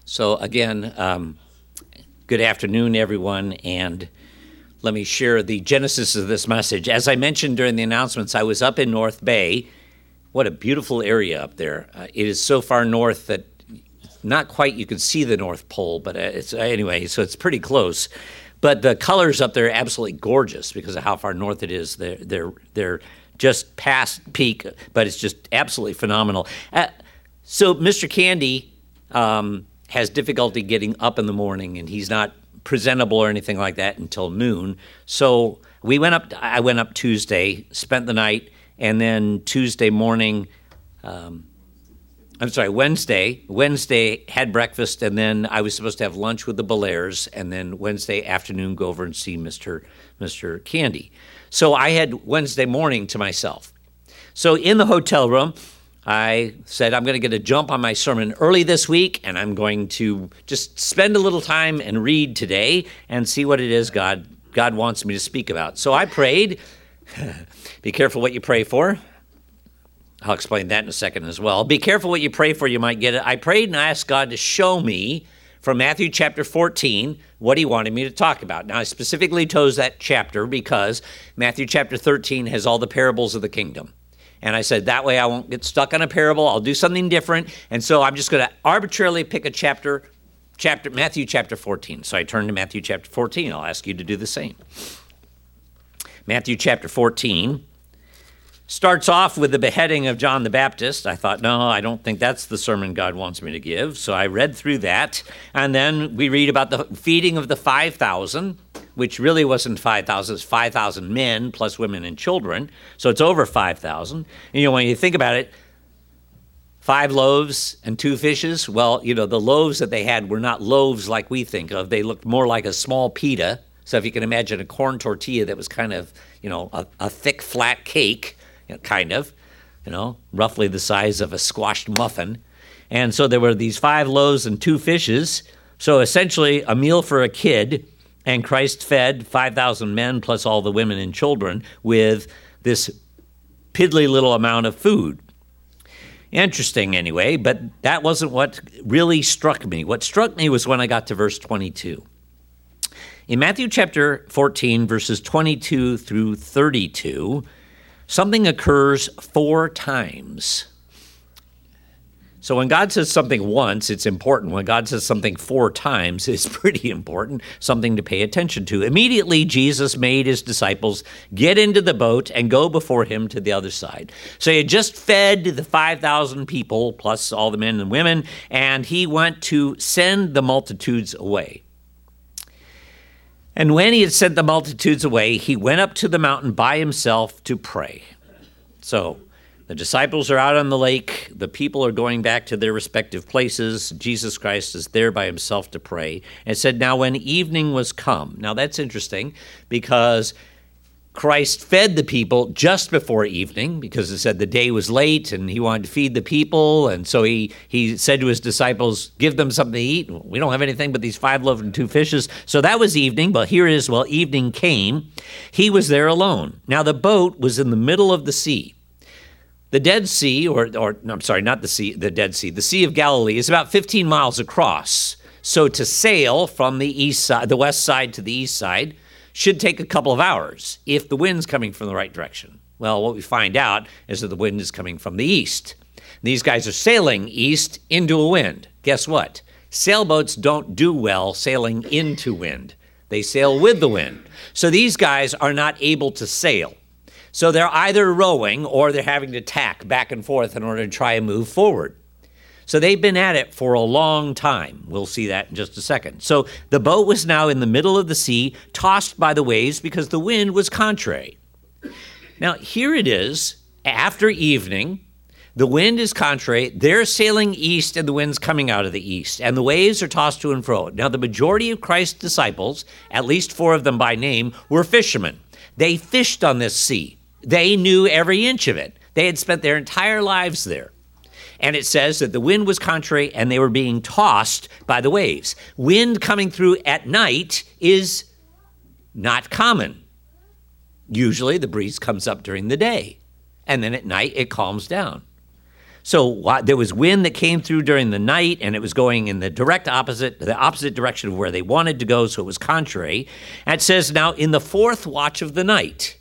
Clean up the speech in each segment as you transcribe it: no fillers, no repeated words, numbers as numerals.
So again, good afternoon, everyone, and let me share the genesis of this message. As I mentioned during the announcements, I was up in North Bay. What a beautiful area up there. It is so far north that not quite you can see the North Pole, but anyway, so it's pretty close. But the colors up there are absolutely gorgeous because of how far north it is. They're just past peak, but it's just absolutely phenomenal. So Mr. Candy has difficulty getting up in the morning, and he's not presentable or anything like that until noon. So I went up Tuesday, spent the night, and then Wednesday had breakfast, and then I was supposed to have lunch with the Belaires, and then Wednesday afternoon go over and see Mr. Candy. So I had Wednesday morning to myself. So in the hotel room, I said, I'm going to get a jump on my sermon early this week, and I'm going to just spend a little time and read today and see what it is God wants me to speak about. So I prayed. Be careful what you pray for. I'll explain that in a second as well. Be careful what you pray for, you might get it. I prayed and I asked God to show me from Matthew chapter 14 what he wanted me to talk about. Now, I specifically chose that chapter because Matthew chapter 13 has all the parables of the kingdom. And I said, that way I won't get stuck on a parable. I'll do something different. And so I'm just going to arbitrarily pick a chapter, Matthew chapter 14. So I turned to Matthew chapter 14. I'll ask you to do the same. Matthew chapter 14 starts off with the beheading of John the Baptist. I thought, no, I don't think that's the sermon God wants me to give. So I read through that. And then we read about the feeding of the 5,000, which really wasn't 5,000. It's 5,000 men plus women and children. So it's over 5,000. And, when you think about it, 5 loaves and 2 fishes. Well, the loaves that they had were not loaves like we think of. They looked more like a small pita. So if you can imagine a corn tortilla that was kind of, a thick, flat cake, roughly the size of a squashed muffin. And so there were these 5 loaves and 2 fishes. So essentially a meal for a kid. And Christ fed 5,000 men plus all the women and children with this piddly little amount of food. Interesting anyway, but that wasn't what really struck me. What struck me was when I got to verse 22. In Matthew chapter 14, verses 22 through 32, something occurs 4 times. So when God says something once, it's important. When God says something 4 times, it's pretty important, something to pay attention to. Immediately, Jesus made his disciples get into the boat and go before him to the other side. So he had just fed the 5,000 people, plus all the men and women, and he went to send the multitudes away. And when he had sent the multitudes away, he went up to the mountain by himself to pray. So the disciples are out on the lake. The people are going back to their respective places. Jesus Christ is there by himself to pray. And it said, now when evening was come. Now that's interesting because Christ fed the people just before evening because it said the day was late and he wanted to feed the people. And so he said to his disciples, give them something to eat. We don't have anything but these 5 loaves and 2 fishes. So that was evening. But here it is, evening came. He was there alone. Now the boat was in the middle of the sea. The Dead Sea, the Dead Sea, the Sea of Galilee is about 15 miles across. So to sail from the west side to the east side should take a couple of hours if the wind's coming from the right direction. Well, what we find out is that the wind is coming from the east. These guys are sailing east into a wind. Guess what? Sailboats don't do well sailing into wind. They sail with the wind. So these guys are not able to sail. So they're either rowing or they're having to tack back and forth in order to try and move forward. So they've been at it for a long time. We'll see that in just a second. So the boat was now in the middle of the sea, tossed by the waves because the wind was contrary. Now here it is, after evening, the wind is contrary, they're sailing east and the wind's coming out of the east, and the waves are tossed to and fro. Now the majority of Christ's disciples, at least 4 of them by name, were fishermen. They fished on this sea. They knew every inch of it. They had spent their entire lives there. And it says that the wind was contrary and they were being tossed by the waves. Wind coming through at night is not common. Usually the breeze comes up during the day, and then at night it calms down. So there was wind that came through during the night, and it was going in the opposite direction of where they wanted to go, so it was contrary. And it says, now, in the fourth watch of the night.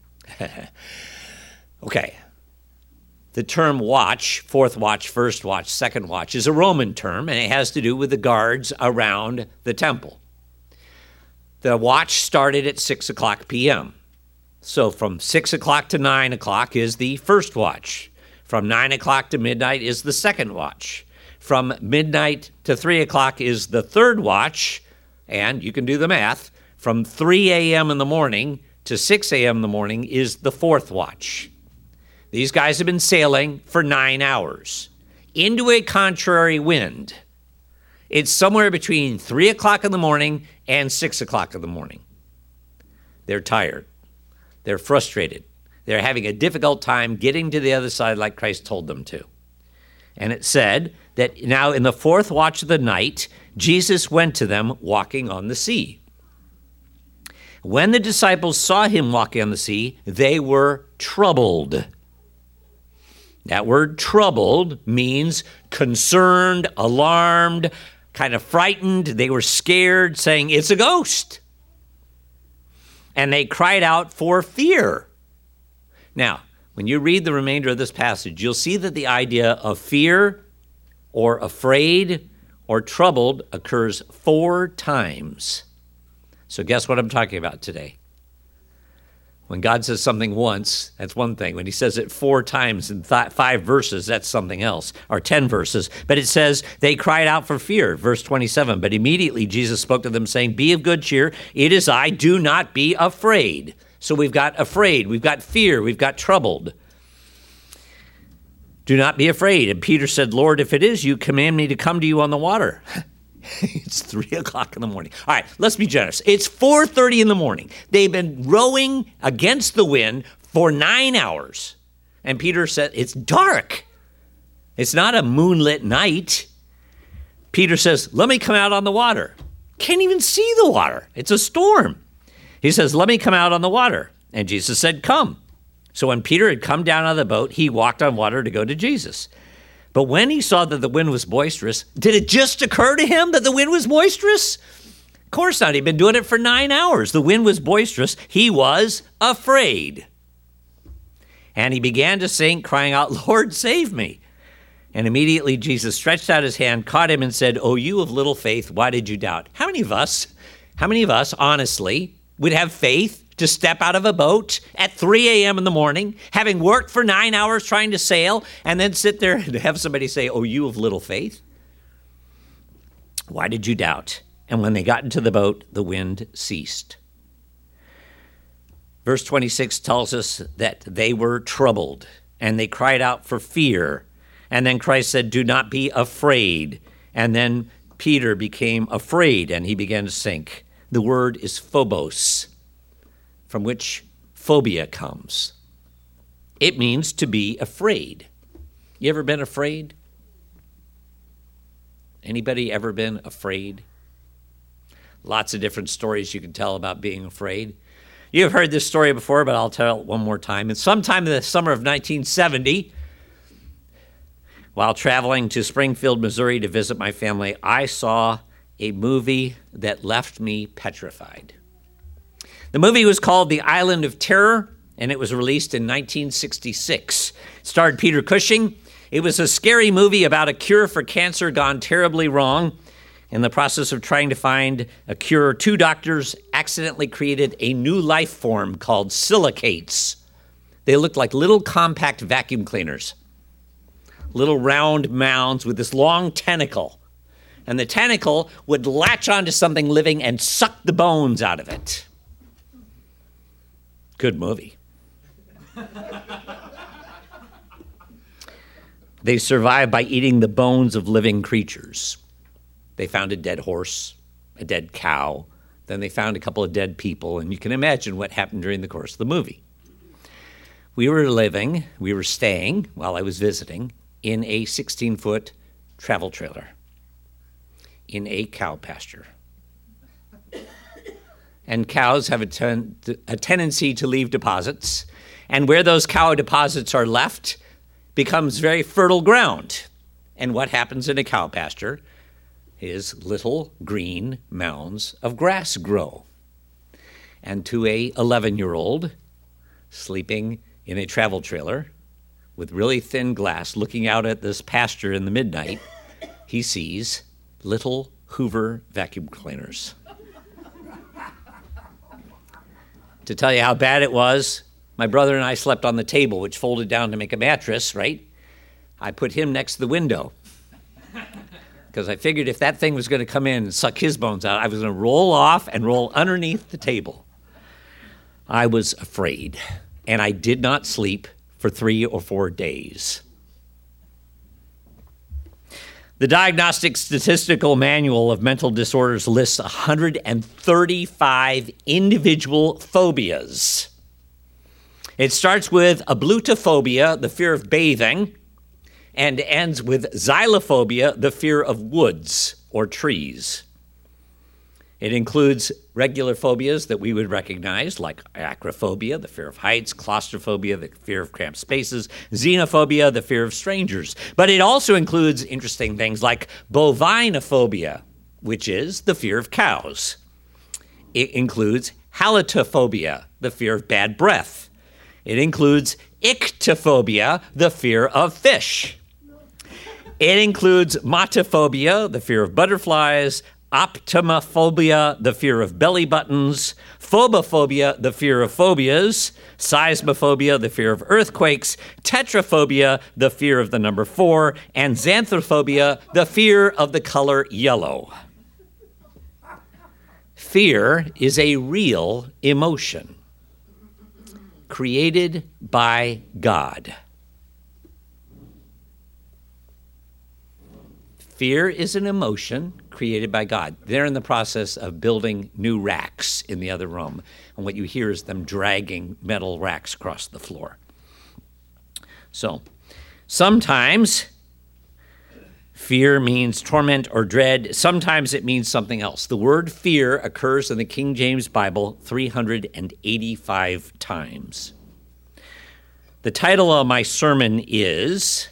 Okay. The term watch, fourth watch, first watch, second watch, is a Roman term, and it has to do with the guards around the temple. The watch started at 6 o'clock p.m. So from 6 o'clock to 9 o'clock is the first watch. From 9 o'clock to midnight is the second watch. From midnight to 3 o'clock is the third watch. And you can do the math. From 3 a.m. in the morning to 6 a.m. in the morning is the fourth watch. These guys have been sailing for 9 hours into a contrary wind. It's somewhere between 3 o'clock in the morning and 6 o'clock in the morning. They're tired. They're frustrated. They're having a difficult time getting to the other side like Christ told them to. And it said that now in the fourth watch of the night, Jesus went to them walking on the sea. When the disciples saw him walking on the sea, they were troubled. That word troubled means concerned, alarmed, kind of frightened. They were scared, saying, "It's a ghost." And they cried out for fear. Now, when you read the remainder of this passage, you'll see that the idea of fear or afraid or troubled occurs 4 times. So guess what I'm talking about today? When God says something once, that's one thing. When he says it 4 times in 5 verses, that's something else, or 10 verses. But it says, they cried out for fear, verse 27. But immediately Jesus spoke to them, saying, "Be of good cheer. It is I. Do not be afraid." So we've got afraid, we've got fear, we've got troubled. Do not be afraid. And Peter said, "Lord, if it is you, command me to come to you on the water." It's 3 o'clock in the morning. All right, let's be generous. It's 4:30 in the morning. They've been rowing against the wind for 9 hours. And Peter said, it's dark. It's not a moonlit night. Peter says, "Let me come out on the water." Can't even see the water. It's a storm. He says, "Let me come out on the water." And Jesus said, "Come." So when Peter had come down out of the boat, he walked on water to go to Jesus. But when he saw that the wind was boisterous, did it just occur to him that the wind was boisterous? Of course not. He'd been doing it for 9 hours. The wind was boisterous. He was afraid. And he began to sink, crying out, "Lord, save me." And immediately Jesus stretched out his hand, caught him, and said, "O you of little faith, why did you doubt?" How many of us, honestly, would have faith to step out of a boat at 3 a.m. in the morning, having worked for 9 hours trying to sail, and then sit there and have somebody say, "Oh, you of little faith? Why did you doubt?" And when they got into the boat, the wind ceased. Verse 26 tells us that they were troubled, and they cried out for fear. And then Christ said, "Do not be afraid." And then Peter became afraid, and he began to sink. The word is phobos, from which phobia comes. It means to be afraid. You ever been afraid? Anybody ever been afraid? Lots of different stories you can tell about being afraid. You've heard this story before, but I'll tell it one more time. And sometime in the summer of 1970, while traveling to Springfield, Missouri to visit my family, I saw a movie that left me petrified. The movie was called The Island of Terror, and it was released in 1966. It starred Peter Cushing. It was a scary movie about a cure for cancer gone terribly wrong. In the process of trying to find a cure, 2 doctors accidentally created a new life form called silicates. They looked like little compact vacuum cleaners, little round mounds with this long tentacle. And the tentacle would latch onto something living and suck the bones out of it. Good movie. They survived by eating the bones of living creatures. They found a dead horse, a dead cow. Then they found a couple of dead people, and you can imagine what happened during the course of the movie. We were staying, while I was visiting, in a 16-foot travel trailer in a cow pasture. And cows have a tendency to leave deposits. And where those cow deposits are left, becomes very fertile ground. And what happens in a cow pasture is little green mounds of grass grow. And to a 11-year-old sleeping in a travel trailer with really thin glass looking out at this pasture in the midnight, he sees little Hoover vacuum cleaners. To tell you how bad it was, my brother and I slept on the table, which folded down to make a mattress, right? I put him next to the window because I figured if that thing was going to come in and suck his bones out, I was going to roll off and roll underneath the table. I was afraid, and I did not sleep for 3 or 4 days. The Diagnostic Statistical Manual of Mental Disorders lists 135 individual phobias. It starts with ablutophobia, the fear of bathing, and ends with xylophobia, the fear of woods or trees. It includes regular phobias that we would recognize, like acrophobia, the fear of heights, claustrophobia, the fear of cramped spaces, xenophobia, the fear of strangers. But it also includes interesting things like bovinophobia, which is the fear of cows. It includes halitophobia, the fear of bad breath. It includes ichthyophobia, the fear of fish. It includes matophobia, the fear of butterflies, optomophobia, the fear of belly buttons, phobophobia, the fear of phobias, seismophobia, the fear of earthquakes, tetraphobia, the fear of the number 4, and xanthrophobia, the fear of the color yellow. Fear is a real emotion created by God. Fear is an emotion created by God. They're in the process of building new racks in the other room, and what you hear is them dragging metal racks across the floor. So, sometimes fear means torment or dread. Sometimes it means something else. The word fear occurs in the King James Bible 385 times. The title of my sermon is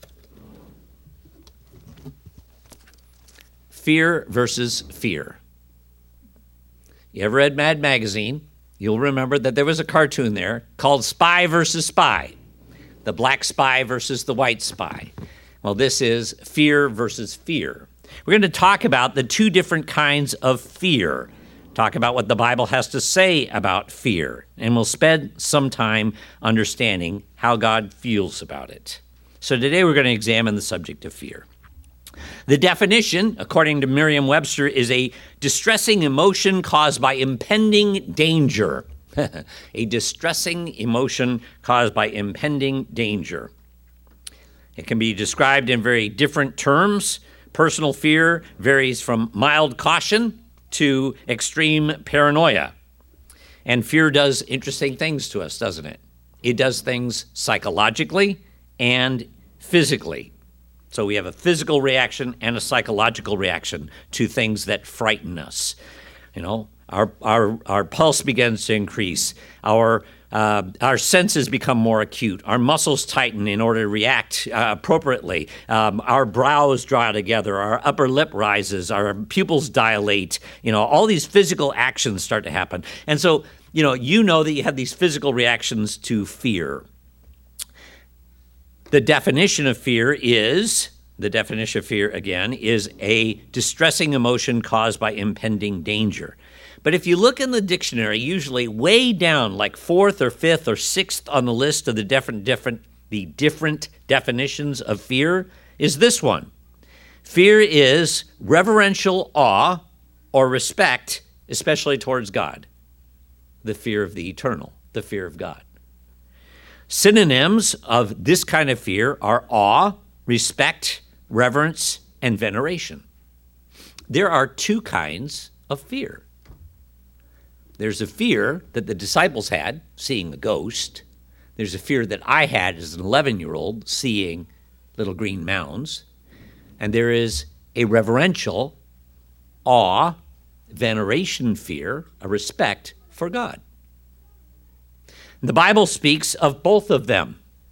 Fear versus Fear. You ever read Mad Magazine? You'll remember that there was a cartoon there called Spy versus Spy. The black spy versus the white spy. Well, this is fear versus fear. We're going to talk about the two different kinds of fear. Talk about what the Bible has to say about fear. And we'll spend some time understanding how God feels about it. So today we're going to examine the subject of fear. The definition, according to Merriam-Webster, is a distressing emotion caused by impending danger. A distressing emotion caused by impending danger. It can be described in very different terms. Personal fear varies from mild caution to extreme paranoia. And fear does interesting things to us, doesn't it? It does things psychologically and physically. So we have a physical reaction and a psychological reaction to things that frighten us. You know, our pulse begins to increase. Our senses become more acute. Our muscles tighten in order to react appropriately. Our brows draw together. Our upper lip rises. Our pupils dilate. You know, all these physical actions start to happen. And so, you know that you have these physical reactions to fear. The definition of fear, again, is a distressing emotion caused by impending danger. But if you look in the dictionary, usually way down, like 4th or 5th or 6th on the list of the different definitions of fear, is this one. Fear is reverential awe or respect, especially towards God. The fear of the eternal, the fear of God. Synonyms of this kind of fear are awe, respect, reverence, and veneration. There are two kinds of fear. There's a fear that the disciples had, seeing the ghost. There's a fear that I had as an 11-year-old, seeing little green mounds. And there is a reverential awe, veneration fear, a respect for God. The Bible speaks of both of them.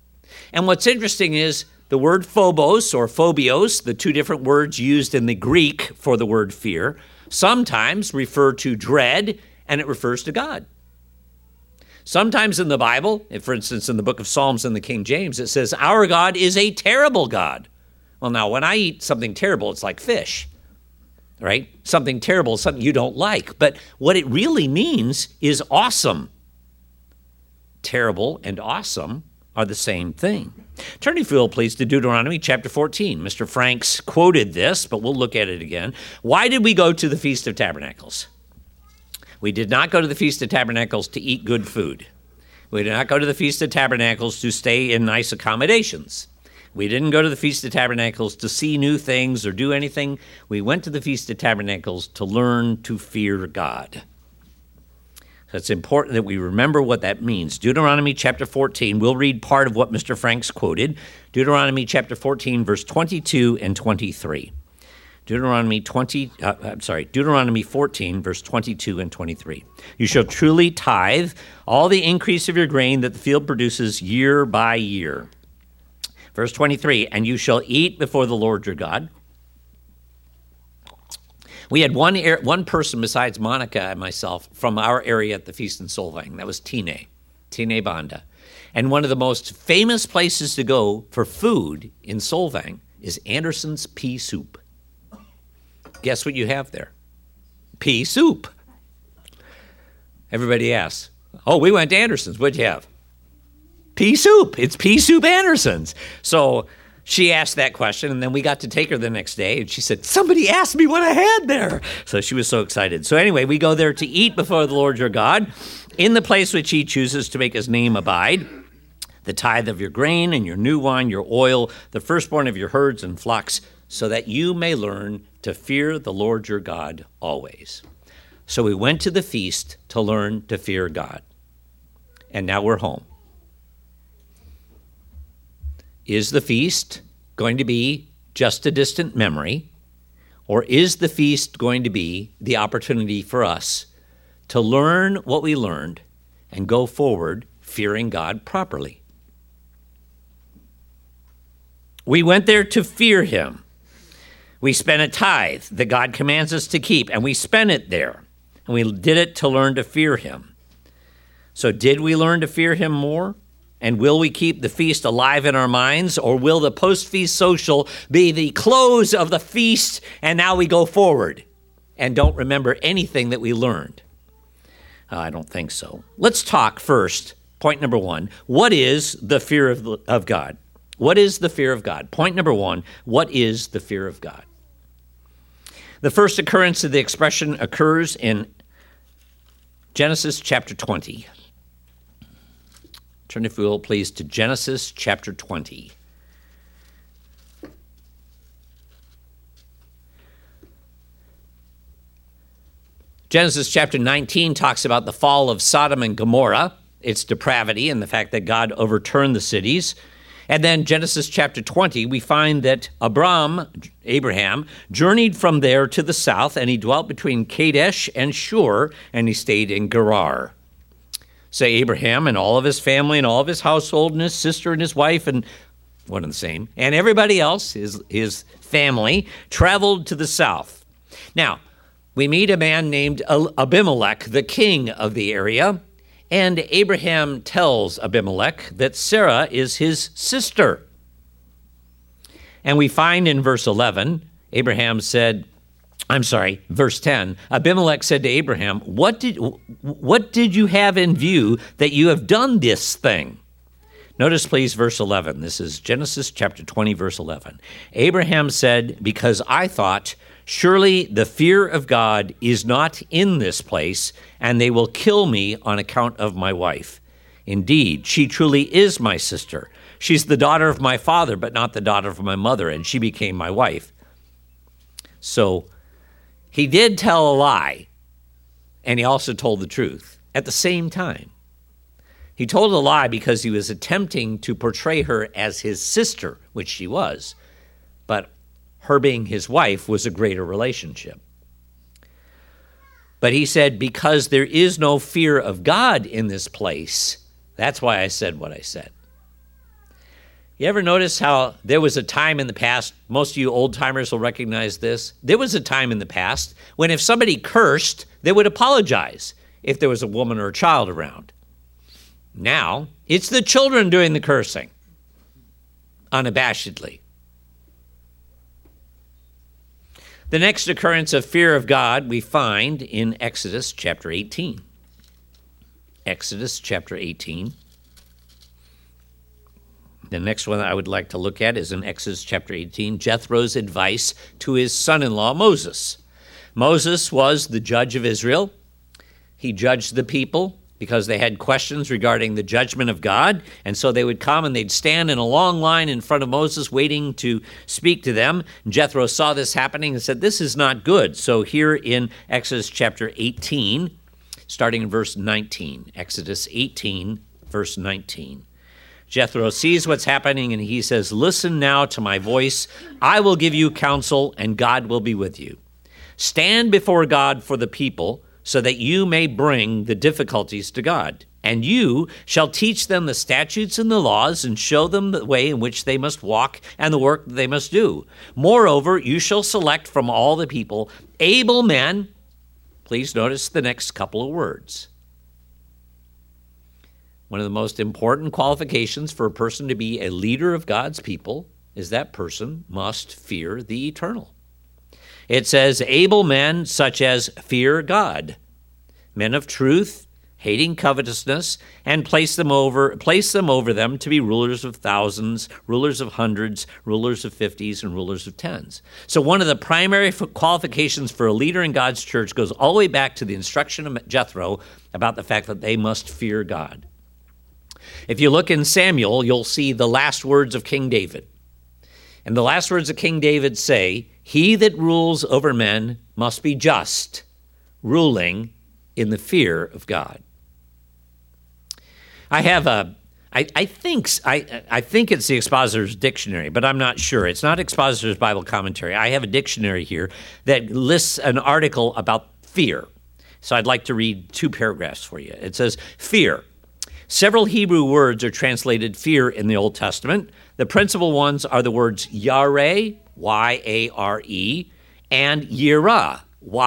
And what's interesting is the word phobos or phobios, the two different words used in the Greek for the word fear, sometimes refer to dread, and it refers to God. Sometimes in the Bible, for instance, in the book of Psalms in the King James, it says, our God is a terrible God. Well, now, when I eat something terrible, it's like fish, right? Something terrible is something you don't like. But what it really means is awesome. Terrible and awesome are the same thing. Turn, if you will, please, to Deuteronomy chapter 14. Mr. Franks quoted this, but we'll look at it again. Why did we go to the Feast of Tabernacles? We did not go to the Feast of Tabernacles to eat good food. We did not go to the Feast of Tabernacles to stay in nice accommodations. We didn't go to the Feast of Tabernacles to see new things or do anything. We went to the Feast of Tabernacles to learn to fear God. So it's important that we remember what that means. Deuteronomy chapter 14, we'll read part of what Mr. Franks quoted. Deuteronomy chapter 14, verse 22 and 23. Deuteronomy 14, verse 22 and 23. You shall truly tithe all the increase of your grain that the field produces year by year. Verse 23, and you shall eat before the Lord your God. We had one person besides Monica and myself from our area at the Feast in Solvang. That was Tine Banda. And one of the most famous places to go for food in Solvang is Anderson's Pea Soup. Guess what you have there? Pea soup. Everybody asks, oh, we went to Anderson's. What'd you have? Pea soup. It's Pea Soup Anderson's. So she asked that question, and then we got to take her the next day, and she said, somebody asked me what I had there. So she was so excited. So anyway, we go there to eat before the Lord your God in the place which he chooses to make his name abide, the tithe of your grain and your new wine, your oil, the firstborn of your herds and flocks, so that you may learn to fear the Lord your God always. So we went to the feast to learn to fear God. And now we're home. Is the feast going to be just a distant memory, or is the feast going to be the opportunity for us to learn what we learned and go forward fearing God properly? We went there to fear him. We spent a tithe that God commands us to keep, and we spent it there. And we did it to learn to fear him. So did we learn to fear him more? And will we keep the feast alive in our minds, or will the post-feast social be the close of the feast, and now we go forward and don't remember anything that we learned? I don't think so. Let's talk first. Point number one, what is the fear of God? What is the fear of God? Point number one, what is the fear of God? The first occurrence of the expression occurs in Genesis chapter 20. Turn, if you will, please, to Genesis chapter 20. Genesis chapter 19 talks about the fall of Sodom and Gomorrah, its depravity, and the fact that God overturned the cities. And then Genesis chapter 20, we find that Abraham, journeyed from there to the south, and he dwelt between Kadesh and Shur, and he stayed in Gerar. So Abraham and all of his family and all of his household and his sister and his wife and one and the same, and everybody else, his family, traveled to the south. Now, we meet a man named Abimelech, the king of the area, and Abraham tells Abimelech that Sarah is his sister. And we find in verse 11, verse 10, Abimelech said to Abraham, what did you have in view that you have done this thing? Notice, please, verse 11. This is Genesis chapter 20, verse 11. Abraham said, because I thought, surely the fear of God is not in this place, and they will kill me on account of my wife. Indeed, she truly is my sister. She's the daughter of my father, but not the daughter of my mother, and she became my wife. So he did tell a lie, and he also told the truth at the same time. He told a lie because he was attempting to portray her as his sister, which she was, but her being his wife was a greater relationship. But he said, because there is no fear of God in this place, that's why I said what I said. You ever notice how there was a time in the past, most of you old-timers will recognize this, there was a time in the past when if somebody cursed, they would apologize if there was a woman or a child around. Now, it's the children doing the cursing, unabashedly. The next occurrence of fear of God we find in Exodus chapter 18. Exodus chapter 18. The next one I would like to look at is in Exodus chapter 18, Jethro's advice to his son-in-law Moses. Moses was the judge of Israel. He judged the people because they had questions regarding the judgment of God, and so they would come and they'd stand in a long line in front of Moses waiting to speak to them. And Jethro saw this happening and said, this is not good. So here in Exodus chapter 18, starting in verse 19, Exodus 18, verse 19. Jethro sees what's happening and he says, listen now to my voice. I will give you counsel and God will be with you. Stand before God for the people so that you may bring the difficulties to God. And you shall teach them the statutes and the laws and show them the way in which they must walk and the work that they must do. Moreover, you shall select from all the people able men. Please notice the next couple of words. One of the most important qualifications for a person to be a leader of God's people is that person must fear the eternal. It says, able men such as fear God, men of truth, hating covetousness, and place them over them to be rulers of thousands, rulers of hundreds, rulers of 50s, and rulers of 10s. So one of the primary qualifications for a leader in God's church goes all the way back to the instruction of Jethro about the fact that they must fear God. If you look in Samuel, you'll see the last words of King David. And the last words of King David say, he that rules over men must be just, ruling in the fear of God. I think it's the Expositor's Dictionary, but I'm not sure. It's not Expositor's Bible Commentary. I have a dictionary here that lists an article about fear. So I'd like to read 2 paragraphs for you. It says, fear. Several Hebrew words are translated fear in the Old Testament. The principal ones are the words yare, Y-A-R-E, and yirah,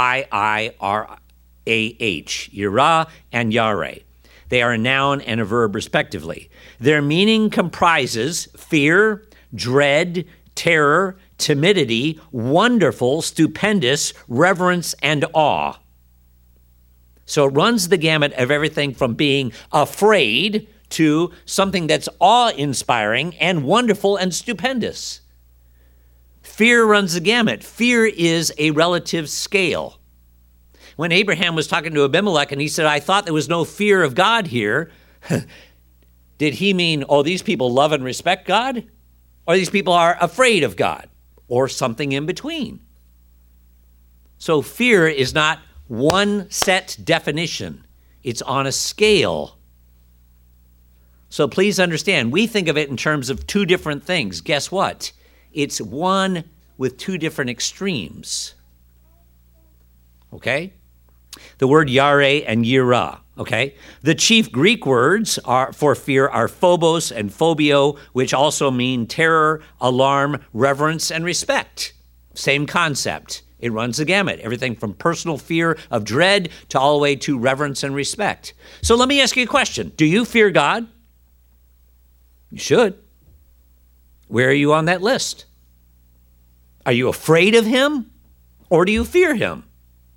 Y-I-R-A-H, yirah and yare. They are a noun and a verb respectively. Their meaning comprises fear, dread, terror, timidity, wonderful, stupendous, reverence, and awe. So it runs the gamut of everything from being afraid to something that's awe-inspiring and wonderful and stupendous. Fear runs the gamut. Fear is a relative scale. When Abraham was talking to Abimelech and he said, I thought there was no fear of God here, did he mean, these people love and respect God? Or these people are afraid of God? Or something in between? So fear is not one set definition. It's on a scale. So please understand, we think of it in terms of 2 different things. Guess what? It's one with 2 different extremes. Okay? The word yare and yirah. Okay? The chief Greek words for fear are phobos and phobio, which also mean terror, alarm, reverence, and respect. Same concept. It runs the gamut, everything from personal fear of dread to all the way to reverence and respect. So let me ask you a question. Do you fear God? You should. Where are you on that list? Are you afraid of him or do you fear him?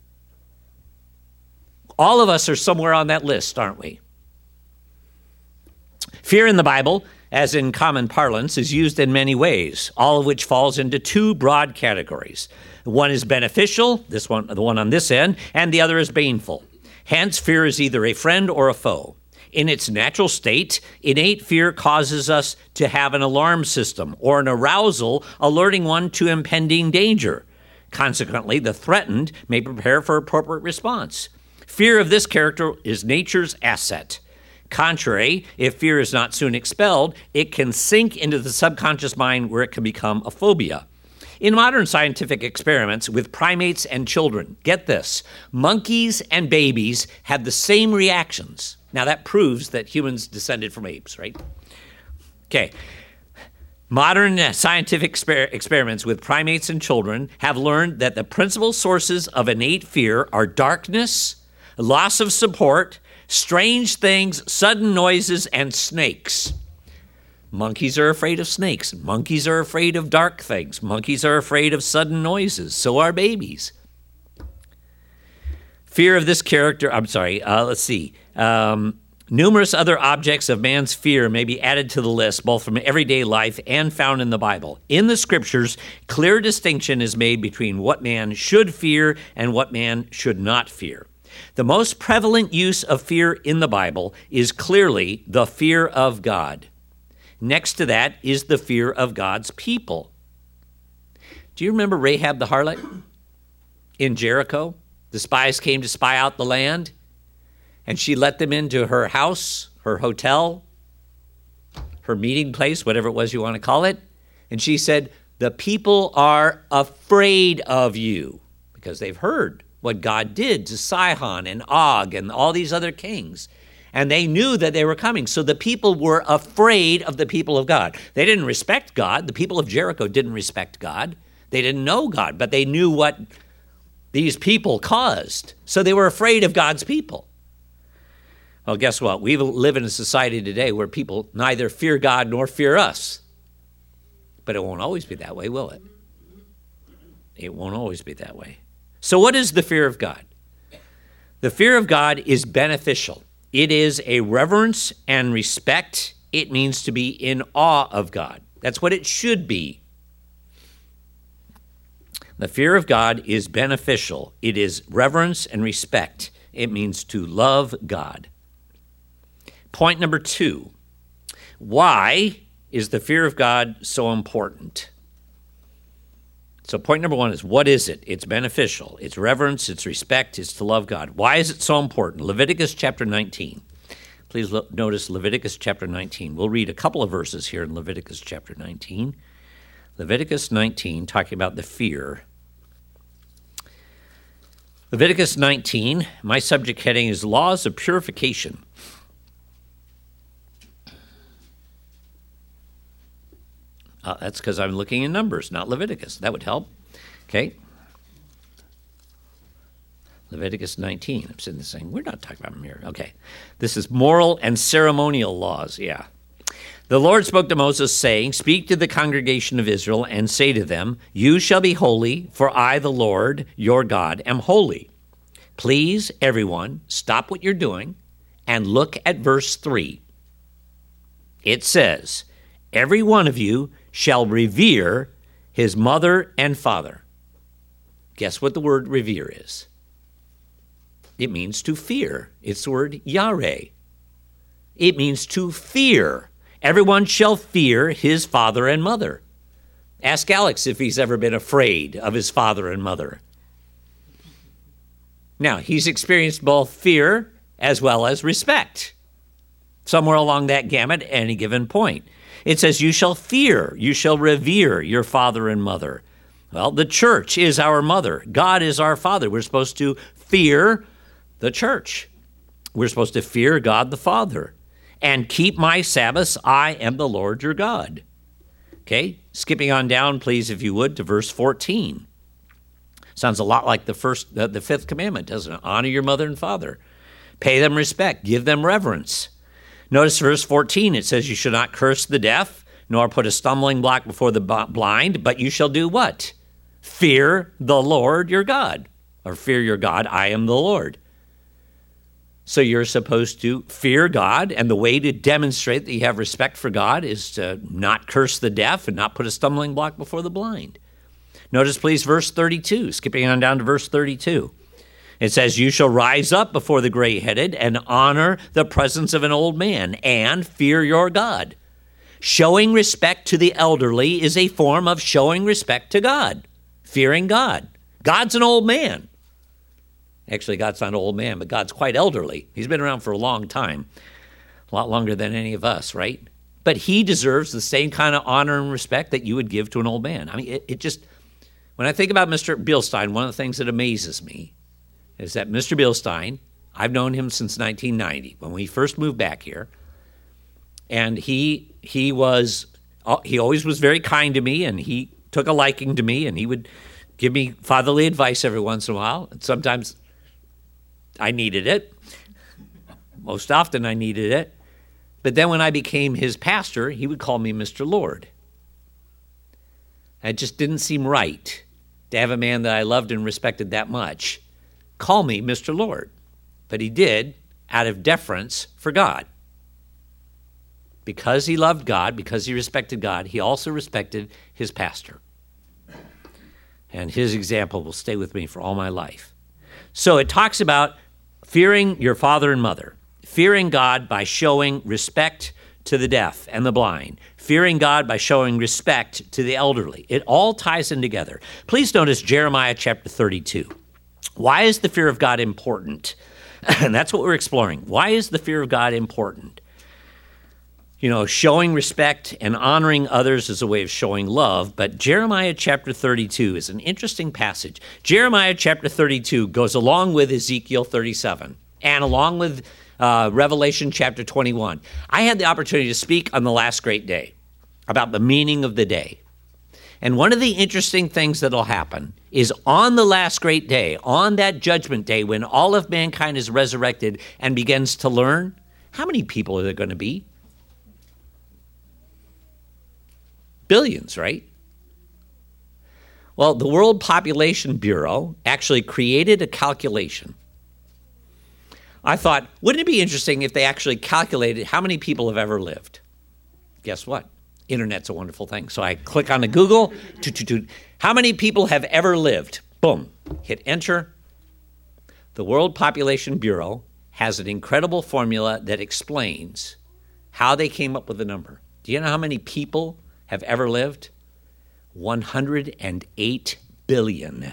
All of us are somewhere on that list, aren't we? Fear in the Bible, as in common parlance, is used in many ways, all of which falls into 2 broad categories. One is beneficial, the one on this end, and the other is baneful. Hence, fear is either a friend or a foe. In its natural state, innate fear causes us to have an alarm system or an arousal alerting one to impending danger. Consequently, the threatened may prepare for appropriate response. Fear of this character is nature's asset. Contrary, if fear is not soon expelled, it can sink into the subconscious mind where it can become a phobia. In modern scientific experiments with primates and children, get this, monkeys and babies have the same reactions. Now that proves that humans descended from apes, right? Okay. Modern scientific experiments with primates and children have learned that the principal sources of innate fear are darkness, loss of support, strange things, sudden noises, and snakes. Monkeys are afraid of snakes. Monkeys are afraid of dark things. Monkeys are afraid of sudden noises. So are babies. Fear of this character, numerous other objects of man's fear may be added to the list, both from everyday life and found in the Bible. In the Scriptures, clear distinction is made between what man should fear and what man should not fear. The most prevalent use of fear in the Bible is clearly the fear of God. Next to that is the fear of God's people. Do you remember Rahab the harlot in Jericho? The spies came to spy out the land, and she let them into her house, her hotel, her meeting place, whatever it was you want to call it. And she said, the people are afraid of you because they've heard what God did to Sihon and Og and all these other kings. And they knew that they were coming. So the people were afraid of the people of God. They didn't respect God. The people of Jericho didn't respect God. They didn't know God, but they knew what these people caused. So they were afraid of God's people. Well, guess what? We live in a society today where people neither fear God nor fear us. But it won't always be that way, will it? It won't always be that way. So what is the fear of God? The fear of God is beneficial. It is a reverence and respect. It means to be in awe of God. That's what it should be. The fear of God is beneficial. It is reverence and respect. It means to love God. Point number 2. Why is the fear of God so important? So point number 1 is, what is it? It's beneficial. It's reverence. It's respect. It's to love God. Why is it so important? Leviticus chapter 19. Please notice Leviticus chapter 19. We'll read a couple of verses here in Leviticus chapter 19. Leviticus 19, talking about the fear. Leviticus 19, my subject heading is Laws of Purification. That's because I'm looking in Numbers, not Leviticus. That would help. Okay. Leviticus 19. I'm sitting there saying, we're not talking about mirror. Okay. This is moral and ceremonial laws. Yeah. The Lord spoke to Moses, saying, speak to the congregation of Israel and say to them, you shall be holy, for I, the Lord, your God, am holy. Please, everyone, stop what you're doing and look at verse 3. It says, every one of you shall revere his mother and father. Guess what the word revere is? It means to fear. It's the word yareh. It means to fear. Everyone shall fear his father and mother. Ask Alex if he's ever been afraid of his father and mother. Now, he's experienced both fear as well as respect. Somewhere along that gamut at any given point. It says, you shall fear, you shall revere your father and mother. Well, the church is our mother. God is our father. We're supposed to fear the church. We're supposed to fear God the Father. And keep my Sabbaths. I am the Lord your God. Okay, skipping on down, please, if you would, to verse 14. Sounds a lot like the fifth commandment, doesn't it? Honor your mother and father. Pay them respect. Give them reverence. Notice verse 14, it says, you shall not curse the deaf, nor put a stumbling block before the blind, but you shall do what? Fear the Lord your God, or fear your God, I am the Lord. So you're supposed to fear God, and the way to demonstrate that you have respect for God is to not curse the deaf and not put a stumbling block before the blind. Notice, please, verse 32, skipping on down to verse 32. It says, you shall rise up before the gray-headed and honor the presence of an old man and fear your God. Showing respect to the elderly is a form of showing respect to God, fearing God. God's an old man. Actually, God's not an old man, but God's quite elderly. He's been around for a long time, a lot longer than any of us, right? But he deserves the same kind of honor and respect that you would give to an old man. I mean, it just, when I think about Mr. Bilstein, one of the things that amazes me is that Mr. Bilstein, I've known him since 1990, when we first moved back here, and he was he always was very kind to me, and he took a liking to me, and he would give me fatherly advice every once in a while. And sometimes I needed it. Most often I needed it. But then when I became his pastor, he would call me Mr. Lord. It just didn't seem right to have a man that I loved and respected that much call me Mr. Lord. But he did out of deference for God. Because he loved God, because he respected God, he also respected his pastor. And his example will stay with me for all my life. So it talks about fearing your father and mother, fearing God by showing respect to the deaf and the blind, fearing God by showing respect to the elderly. It all ties in together. Please notice Jeremiah chapter 32. Why is the fear of God important? And that's what we're exploring. Why is the fear of God important? You know, showing respect and honoring others is a way of showing love, but Jeremiah chapter 32 is an interesting passage. Jeremiah chapter 32 goes along with Ezekiel 37 and along with Revelation chapter 21. I had the opportunity to speak on the last great day about the meaning of the day. And one of the interesting things that will happen is on the last great day, on that judgment day, when all of mankind is resurrected and begins to learn, how many people are there going to be? Billions, right? Well, the World Population Bureau actually created a calculation. I thought, wouldn't it be interesting if they actually calculated how many people have ever lived? Guess what? Internet's a wonderful thing. So I click on the Google. How many people have ever lived? Boom. Hit enter. The World Population Bureau has an incredible formula that explains how they came up with the number. Do you know how many people have ever lived? 108 billion.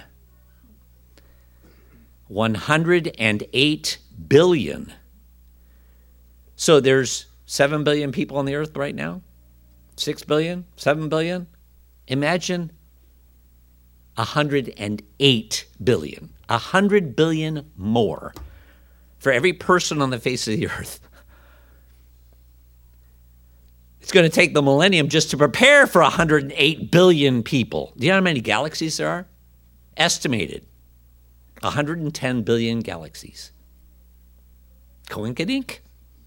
108 billion. So there's 7 billion people on the earth right now? 6 billion? 7 billion? Imagine 108 billion. 100 billion more for every person on the face of the earth. It's going to take the millennium just to prepare for 108 billion people. Do you know how many galaxies there are? Estimated 110 billion galaxies. Coinkydink?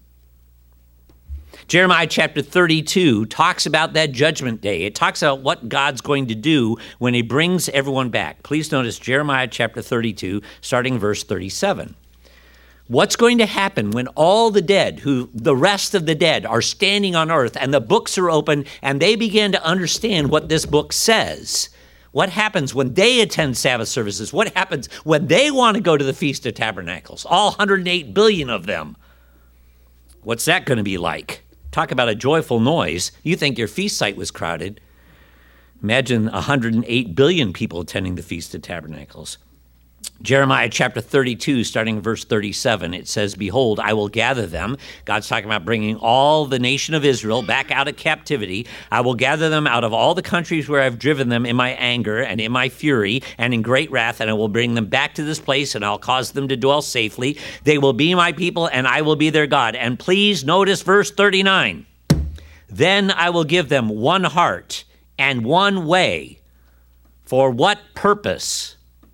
Jeremiah chapter 32 talks about that judgment day. It talks about what God's going to do when he brings everyone back. Please notice Jeremiah chapter 32, starting verse 37. What's going to happen when all the dead, the rest of the dead, are standing on earth and the books are open and they begin to understand what this book says? What happens when they attend Sabbath services? What happens when they want to go to the Feast of Tabernacles? All 108 billion of them. What's that going to be like? Talk about a joyful noise. You think your feast site was crowded. Imagine 108 billion people attending the Feast of Tabernacles. Jeremiah chapter 32, starting in verse 37, it says, "Behold, I will gather them." God's talking about bringing all the nation of Israel back out of captivity. "I will gather them out of all the countries where I've driven them in my anger and in my fury and in great wrath, and I will bring them back to this place, and I'll cause them to dwell safely. They will be my people, and I will be their God." And please notice verse 39. "Then I will give them one heart and one way." For what purpose?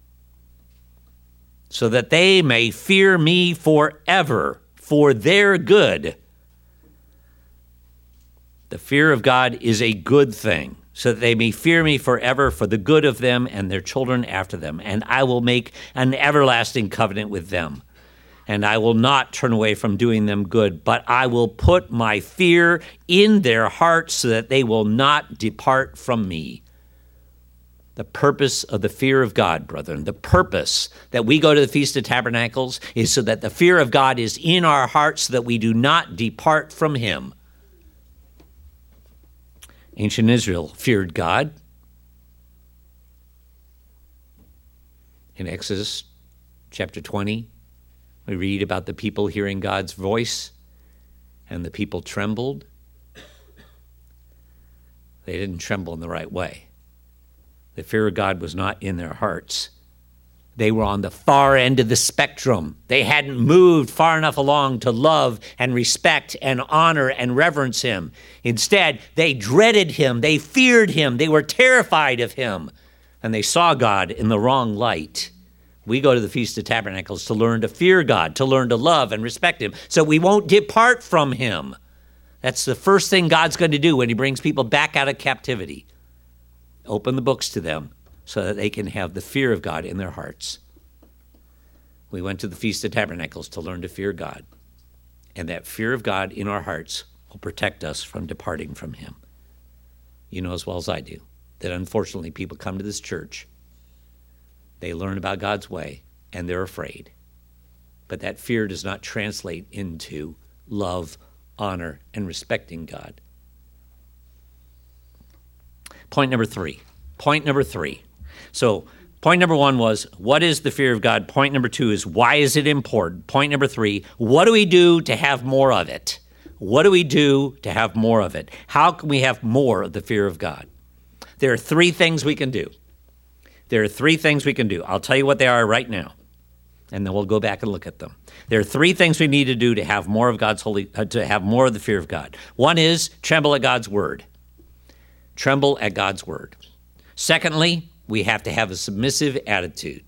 "So that they may fear me forever, for their good." The fear of God is a good thing, so that they may fear me forever for the good of them and their children after them. "And I will make an everlasting covenant with them, and I will not turn away from doing them good, but I will put my fear in their hearts so that they will not depart from me." The purpose of the fear of God, brethren, the purpose that we go to the Feast of Tabernacles is so that the fear of God is in our hearts so that we do not depart from him. Ancient Israel feared God. In Exodus chapter 20, we read about the people hearing God's voice, and the people trembled. They didn't tremble in the right way. The fear of God was not in their hearts. They were on the far end of the spectrum. They hadn't moved far enough along to love and respect and honor and reverence him. Instead, they dreaded him. They feared him. They were terrified of him. And they saw God in the wrong light. We go to the Feast of Tabernacles to learn to fear God, to learn to love and respect him, so we won't depart from him. That's the first thing God's going to do when he brings people back out of captivity. Open the books to them, so that they can have the fear of God in their hearts. We went to the Feast of Tabernacles to learn to fear God. And that fear of God in our hearts will protect us from departing from him. You know as well as I do that unfortunately people come to this church, they learn about God's way, and they're afraid. But that fear does not translate into love, honor, and respecting God. Point number three. So point number one was, what is the fear of God? Point number two is, why is it important? Point number three, what do we do to have more of it? What do we do to have more of it? How can we have more of the fear of God? There are three things we can do. I'll tell you what they are right now, and then we'll go back and look at them. There are three things we need to do to have more of to have more of the fear of God. One is tremble at God's word. Tremble at God's word. Secondly, we have to have a submissive attitude.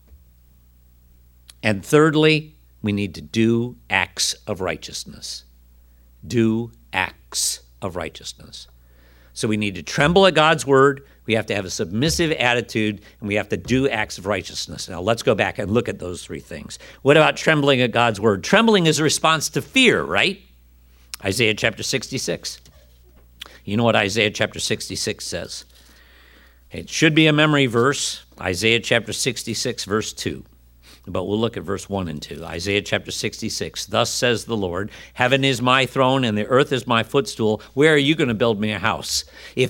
And thirdly, we need to do acts of righteousness. Do acts of righteousness. So we need to tremble at God's word, we have to have a submissive attitude, and we have to do acts of righteousness. Now let's go back and look at those three things. What about trembling at God's word? Trembling is a response to fear, right? Isaiah chapter 66. You know what Isaiah chapter 66 says? It should be a memory verse, Isaiah chapter 66, verse 2. But we'll look at verse 1 and 2. Isaiah chapter 66, thus says the Lord, heaven is my throne and the earth is my footstool. Where are you going to build me a house? If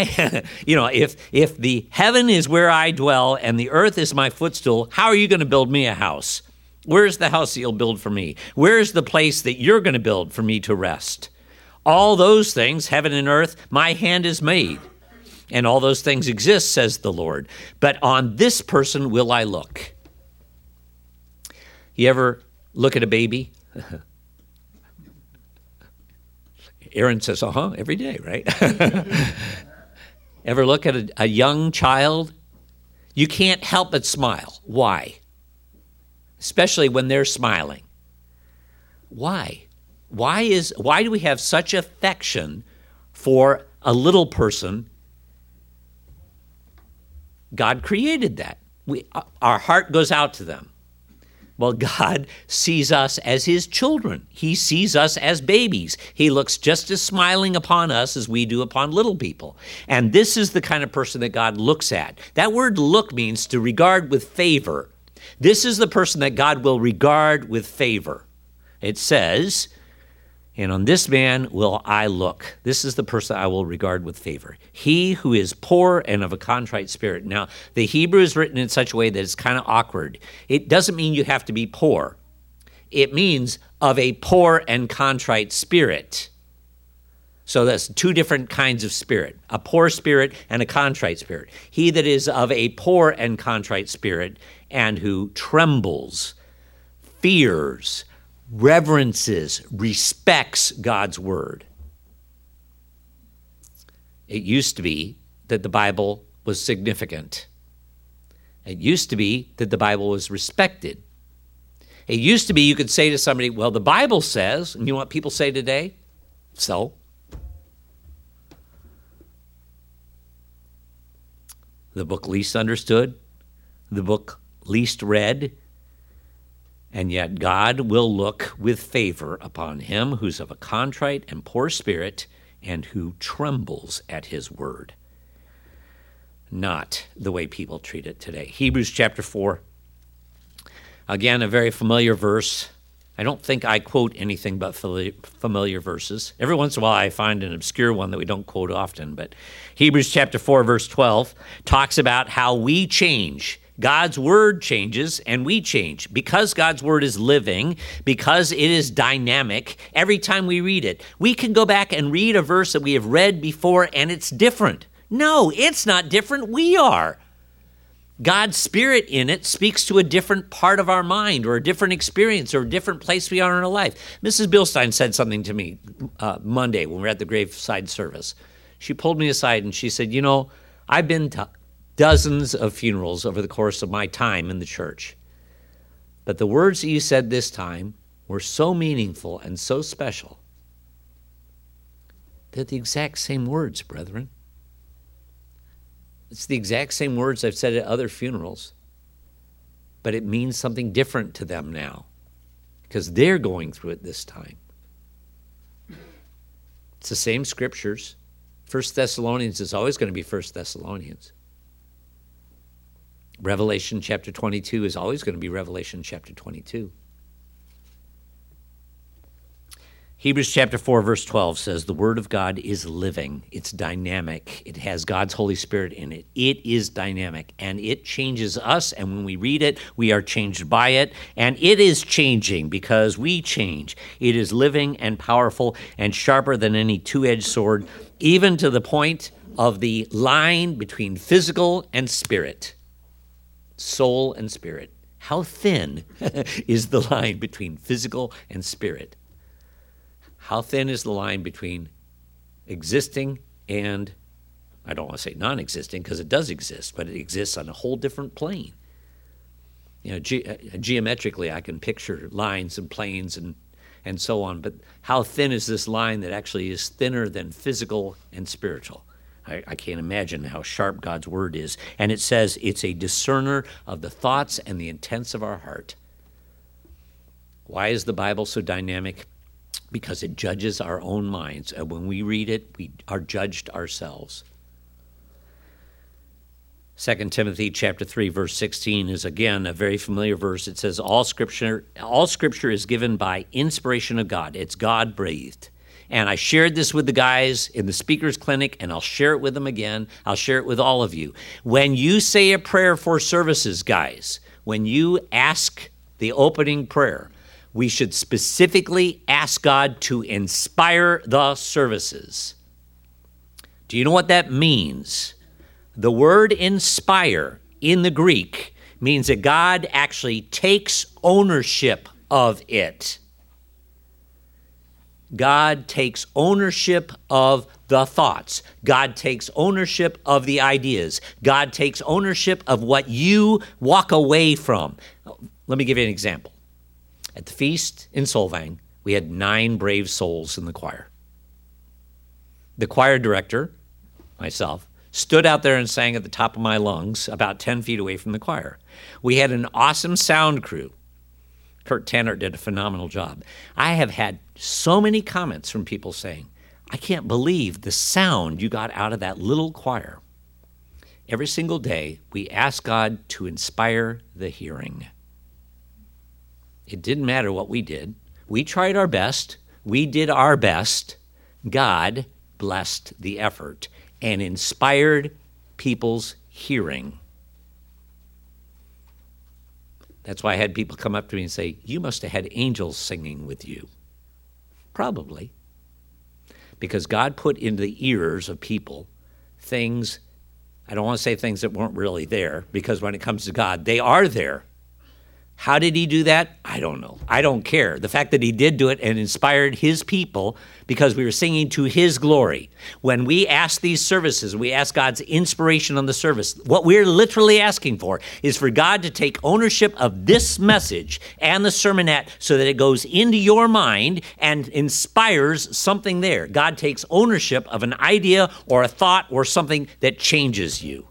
the heaven is where I dwell and the earth is my footstool, how are you going to build me a house? Where's the house that you'll build for me? Where's the place that you're going to build for me to rest? All those things, heaven and earth, my hand has made. And all those things exist, says the Lord. But on this person will I look. You ever look at a baby? Aaron says, every day, right? Ever look at a young child? You can't help but smile. Why? Especially when they're smiling. Why? Why do we have such affection for a little person? God created that. Our heart goes out to them. Well, God sees us as his children. He sees us as babies. He looks just as smiling upon us as we do upon little people. And this is the kind of person that God looks at. That word look means to regard with favor. This is the person that God will regard with favor. It says, and on this man will I look. This is the person I will regard with favor. He who is poor and of a contrite spirit. Now, the Hebrew is written in such a way that it's kind of awkward. It doesn't mean you have to be poor. It means of a poor and contrite spirit. So that's two different kinds of spirit, a poor spirit and a contrite spirit. He that is of a poor and contrite spirit and who trembles, fears, reverences, respects God's word. It used to be that the Bible was significant. It used to be that the Bible was respected. It used to be you could say to somebody, well, the Bible says, and you know what people say today? So? The book least understood, the book least read, and yet God will look with favor upon him who's of a contrite and poor spirit and who trembles at his word. Not the way people treat it today. Hebrews chapter 4. Again, a very familiar verse. I don't think I quote anything but familiar verses. Every once in a while I find an obscure one that we don't quote often, but Hebrews chapter 4, verse 12 talks about how we change. God's word changes and we change. Because God's word is living, because it is dynamic, every time we read it, we can go back and read a verse that we have read before and it's different. No, it's not different. We are. God's Spirit in it speaks to a different part of our mind or a different experience or a different place we are in our life. Mrs. Bilstein said something to me Monday when we were at the graveside service. She pulled me aside and she said, you know, I've been to dozens of funerals over the course of my time in the church. But the words that you said this time were so meaningful and so special. They're the exact same words, brethren. It's the exact same words I've said at other funerals, but it means something different to them now because they're going through it this time. It's the same scriptures. 1 Thessalonians is always going to be 1 Thessalonians. Revelation chapter 22 is always going to be Revelation chapter 22. Hebrews chapter 4, verse 12 says, the Word of God is living. It's dynamic. It has God's Holy Spirit in it. It is dynamic, and it changes us, and when we read it, we are changed by it, and it is changing because we change. It is living and powerful and sharper than any two-edged sword, even to the point of the line between physical and spirit, soul and spirit. How thin is the line between physical and spirit? How thin is the line between existing and, I don't want to say non-existing because it does exist, but it exists on a whole different plane. You know, geometrically, I can picture lines and planes and so on, but how thin is this line that actually is thinner than physical and spiritual? I can't imagine how sharp God's word is. And it says it's a discerner of the thoughts and the intents of our heart. Why is the Bible so dynamic? Because it judges our own minds. And when we read it, we are judged ourselves. 2 Timothy chapter 3, verse 16 is again a very familiar verse. It says, all scripture is given by inspiration of God. It's God-breathed. And I shared this with the guys in the speaker's clinic, and I'll share it with them again. I'll share it with all of you. When you say a prayer for services, guys, when you ask the opening prayer, we should specifically ask God to inspire the services. Do you know what that means? The word inspire in the Greek means that God actually takes ownership of it. God takes ownership of the thoughts. God takes ownership of the ideas. God takes ownership of what you walk away from. Let me give you an example. At the feast in Solvang, we had 9 brave souls in the choir. The choir director, myself, stood out there and sang at the top of my lungs about 10 feet away from the choir. We had an awesome sound crew. Kurt Tanner did a phenomenal job. I have had so many comments from people saying, I can't believe the sound you got out of that little choir. Every single day, we ask God to inspire the hearing. It didn't matter what we did. We tried our best. We did our best. God blessed the effort and inspired people's hearing. That's why I had people come up to me and say, you must have had angels singing with you. Probably. Because God put into the ears of people things, I don't want to say things that weren't really there, because when it comes to God, they are there. How did he do that? I don't know. I don't care. The fact that he did do it and inspired his people because we were singing to his glory. When we ask these services, we ask God's inspiration on the service. What we're literally asking for is for God to take ownership of this message and the sermonette so that it goes into your mind and inspires something there. God takes ownership of an idea or a thought or something that changes you.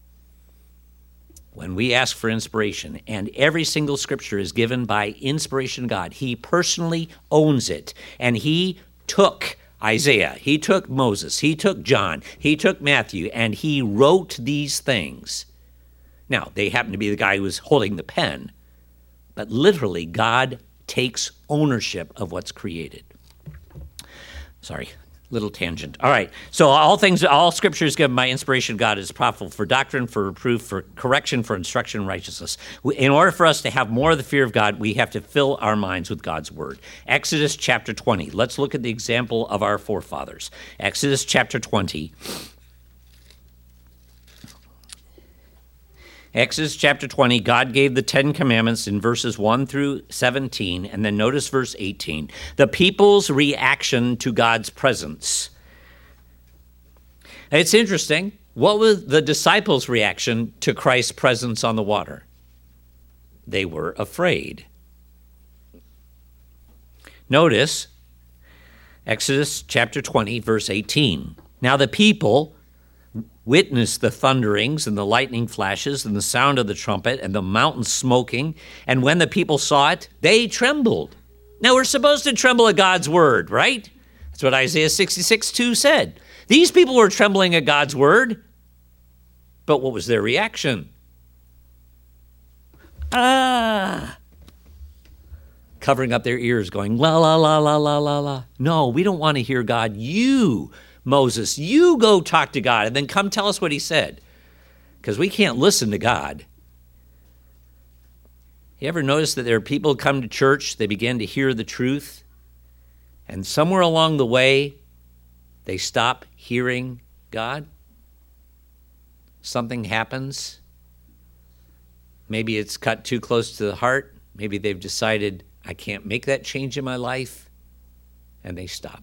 When we ask for inspiration, and every single scripture is given by inspiration of God, he personally owns it. And he took Isaiah, he took Moses, he took John, he took Matthew, and he wrote these things. Now, they happen to be the guy who was holding the pen, but literally God takes ownership of what's created. Sorry. Little tangent. All right. So all scripture is given by inspiration of God is profitable for doctrine, for reproof, for correction, for instruction in righteousness. In order for us to have more of the fear of God, we have to fill our minds with God's word. Exodus chapter 20. Let's look at the example of our forefathers. Exodus chapter 20. Exodus chapter 20, God gave the 10 commandments in verses 1 through 17, and then notice verse 18. The people's reaction to God's presence. It's interesting. What was the disciples' reaction to Christ's presence on the water? They were afraid. Notice Exodus chapter 20, verse 18. Now the people witnessed the thunderings and the lightning flashes and the sound of the trumpet and the mountain smoking. And when the people saw it, they trembled. Now we're supposed to tremble at God's word, right? That's what Isaiah 66:2 said. These people were trembling at God's word. But what was their reaction? Covering up their ears, going, la, la, la, la, la, la, la. No, we don't want to hear God. You, Moses, you go talk to God and then come tell us what he said. Because we can't listen to God. You ever notice that there are people who come to church, they begin to hear the truth, and somewhere along the way, they stop hearing God? Something happens. Maybe it's cut too close to the heart. Maybe they've decided, I can't make that change in my life, and they stop.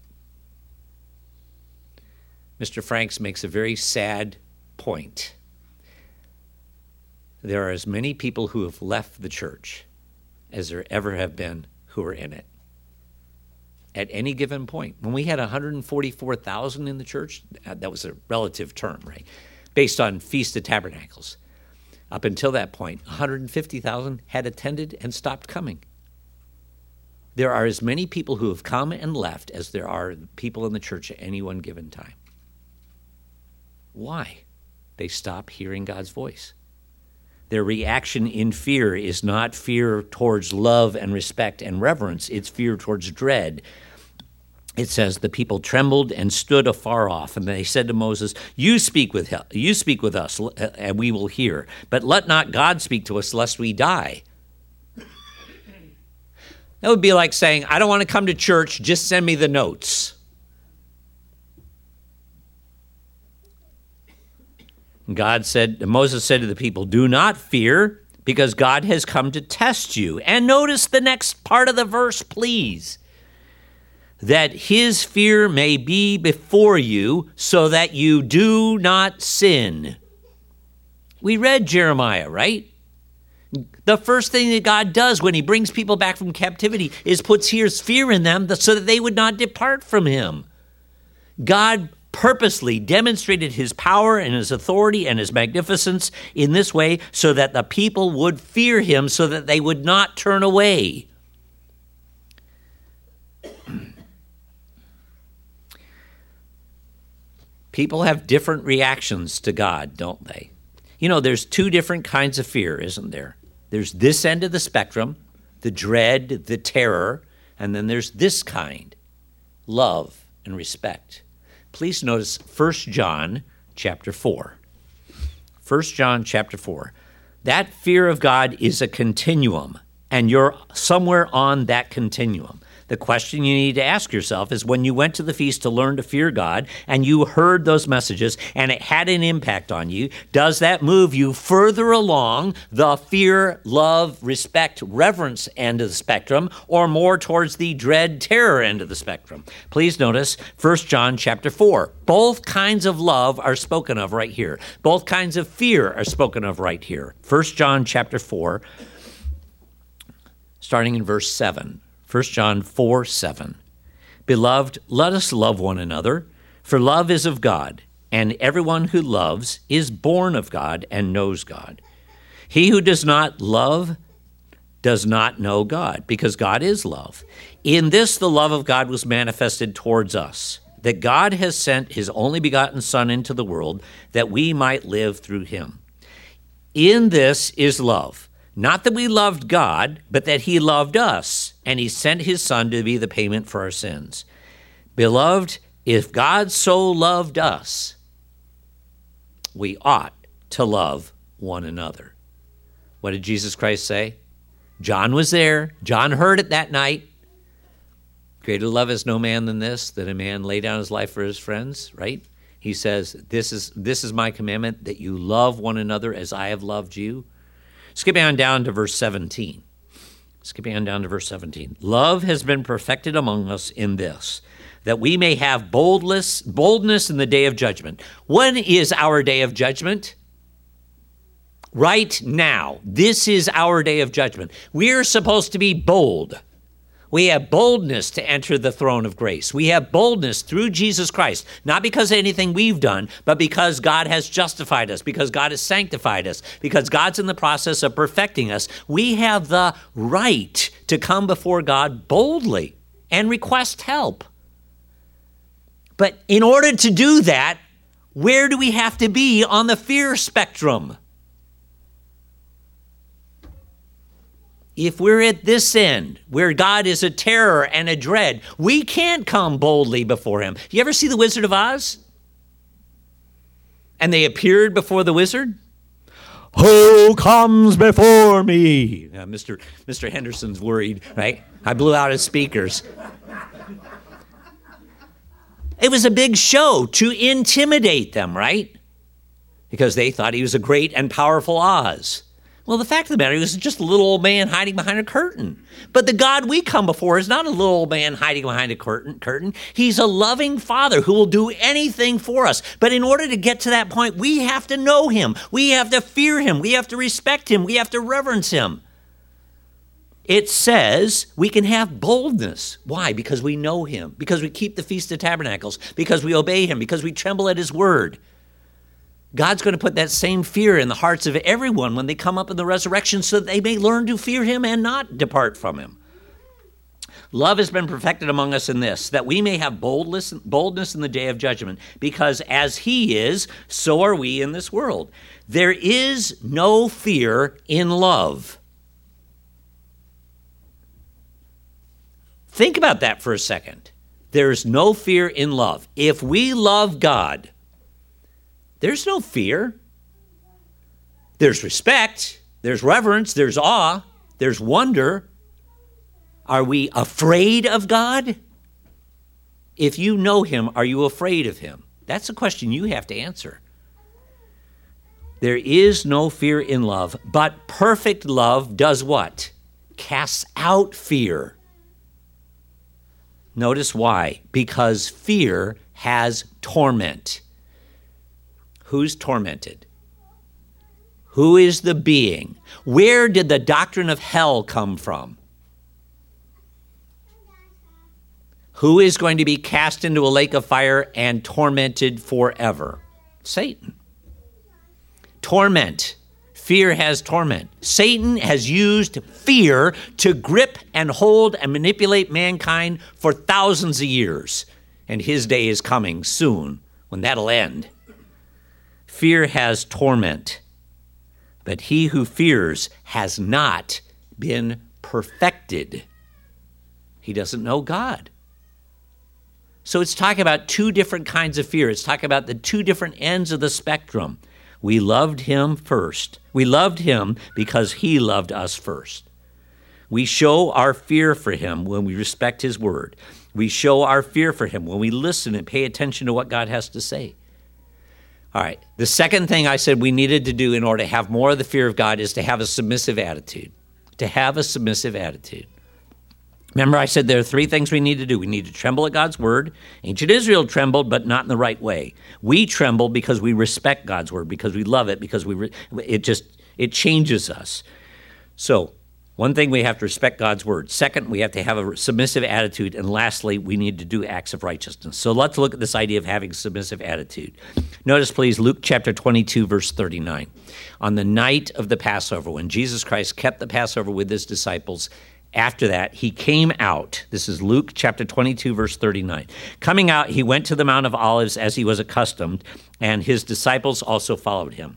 Mr. Franks makes a very sad point. There are as many people who have left the church as there ever have been who are in it. At any given point. When we had 144,000 in the church, that was a relative term, right? Based on Feast of Tabernacles. Up until that point, 150,000 had attended and stopped coming. There are as many people who have come and left as there are people in the church at any one given time. Why? They stop hearing God's voice. Their reaction in fear is not fear towards love and respect and reverence. It's fear towards dread. It says the people trembled and stood afar off, and they said to Moses, You speak with us, and we will hear. But let not God speak to us, lest we die. That would be like saying, I don't want to come to church, just send me the notes. Moses said to the people, Do not fear, because God has come to test you. And notice the next part of the verse, please. That his fear may be before you, so that you do not sin. We read Jeremiah, right? The first thing that God does when he brings people back from captivity is puts his fear in them so that they would not depart from him. God purposely demonstrated his power and his authority and his magnificence in this way so that the people would fear him so that they would not turn away. People have different reactions to God, don't they? You know, there's two different kinds of fear, isn't there? There's this end of the spectrum, the dread, the terror, and then there's this kind, love and respect. Please notice 1 John chapter 4. 1 John chapter 4. That fear of God is a continuum, and you're somewhere on that continuum. The question you need to ask yourself is when you went to the feast to learn to fear God and you heard those messages and it had an impact on you, does that move you further along the fear, love, respect, reverence end of the spectrum or more towards the dread, terror end of the spectrum? Please notice 1 John chapter 4. Both kinds of love are spoken of right here. Both kinds of fear are spoken of right here. 1 John chapter 4, starting in verse 7. 1 John 4:7. Beloved, let us love one another, for love is of God, and everyone who loves is born of God and knows God. He who does not love does not know God, because God is love. In this the love of God was manifested towards us, that God has sent his only begotten Son into the world, that we might live through him. In this is love. Not that we loved God, but that he loved us, and he sent his Son to be the payment for our sins. Beloved, if God so loved us, we ought to love one another. What did Jesus Christ say? John was there. John heard it that night. Greater love has no man than this, that a man lay down his life for his friends, right? He says, this is my commandment, that you love one another as I have loved you. Skipping on down to verse 17. Love has been perfected among us in this, that we may have boldness in the day of judgment. When is our day of judgment? Right now. This is our day of judgment. We're supposed to be bold. We have boldness to enter the throne of grace. We have boldness through Jesus Christ, not because of anything we've done, but because God has justified us, because God has sanctified us, because God's in the process of perfecting us. We have the right to come before God boldly and request help. But in order to do that, where do we have to be on the fear spectrum? If we're at this end, where God is a terror and a dread, we can't come boldly before him. You ever see The Wizard of Oz? And they appeared before the wizard? Who comes before me? Mr. Henderson's worried, right? I blew out his speakers. It was a big show to intimidate them, right? Because they thought he was a great and powerful Oz. Well, the fact of the matter, he was just a little old man hiding behind a curtain. But the God we come before is not a little old man hiding behind a curtain. He's a loving Father who will do anything for us. But in order to get to that point, we have to know him. We have to fear him. We have to respect him. We have to reverence him. It says we can have boldness. Why? Because we know him. Because we keep the Feast of Tabernacles. Because we obey him. Because we tremble at his word. God's going to put that same fear in the hearts of everyone when they come up in the resurrection so that they may learn to fear him and not depart from him. Love has been perfected among us in this, that we may have boldness in the day of judgment, because as he is, so are we in this world. There is no fear in love. Think about that for a second. There's no fear in love. If we love God, there's no fear. There's respect. There's reverence. There's awe. There's wonder. Are we afraid of God? If you know him, are you afraid of him? That's a question you have to answer. There is no fear in love, but perfect love does what? Casts out fear. Notice why. Because fear has torment. Who's tormented? Who is the being? Where did the doctrine of hell come from? Who is going to be cast into a lake of fire and tormented forever? Satan. Torment. Fear has torment. Satan has used fear to grip and hold and manipulate mankind for thousands of years. And his day is coming soon when that'll end. Fear has torment, but he who fears has not been perfected. He doesn't know God. So it's talking about two different kinds of fear. It's talking about the two different ends of the spectrum. We loved him first. We loved him because he loved us first. We show our fear for him when we respect his word. We show our fear for him when we listen and pay attention to what God has to say. All right, the second thing I said we needed to do in order to have more of the fear of God is to have a submissive attitude. To have a submissive attitude. Remember, I said there are three things we need to do. We need to tremble at God's word. Ancient Israel trembled, but not in the right way. We tremble because we respect God's word, because we love it, because it changes us. So, one thing, we have to respect God's word. Second, we have to have a submissive attitude. And lastly, we need to do acts of righteousness. So let's look at this idea of having a submissive attitude. Notice, please, Luke chapter 22, verse 39. On the night of the Passover, when Jesus Christ kept the Passover with his disciples, after that, he came out. This is Luke chapter 22, verse 39. Coming out, he went to the Mount of Olives as he was accustomed, and his disciples also followed him.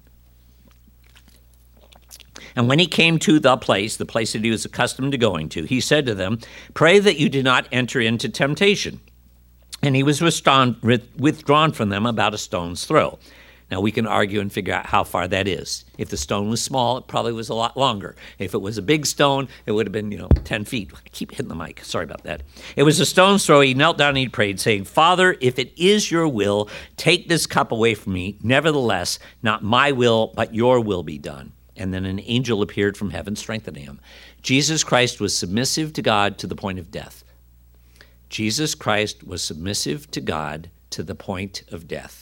And when he came to the place that he was accustomed to going to, he said to them, "Pray that you do not enter into temptation." And he was withdrawn from them about a stone's throw. Now, we can argue and figure out how far that is. If the stone was small, it probably was a lot longer. If it was a big stone, it would have been, 10 feet. I keep hitting the mic. Sorry about that. It was a stone's throw. He knelt down and he prayed, saying, Father, if it is your will, take this cup away from me. Nevertheless, not my will, but your will be done. And then an angel appeared from heaven, strengthening him. Jesus Christ was submissive to God to the point of death. Jesus Christ was submissive to God to the point of death.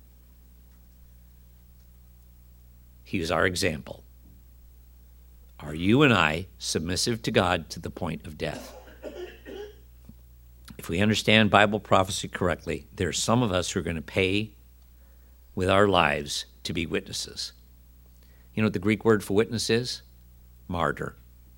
He was our example. Are you and I submissive to God to the point of death? If we understand Bible prophecy correctly, there are some of us who are going to pay with our lives to be witnesses. You know what the Greek word for witness is? Martyr.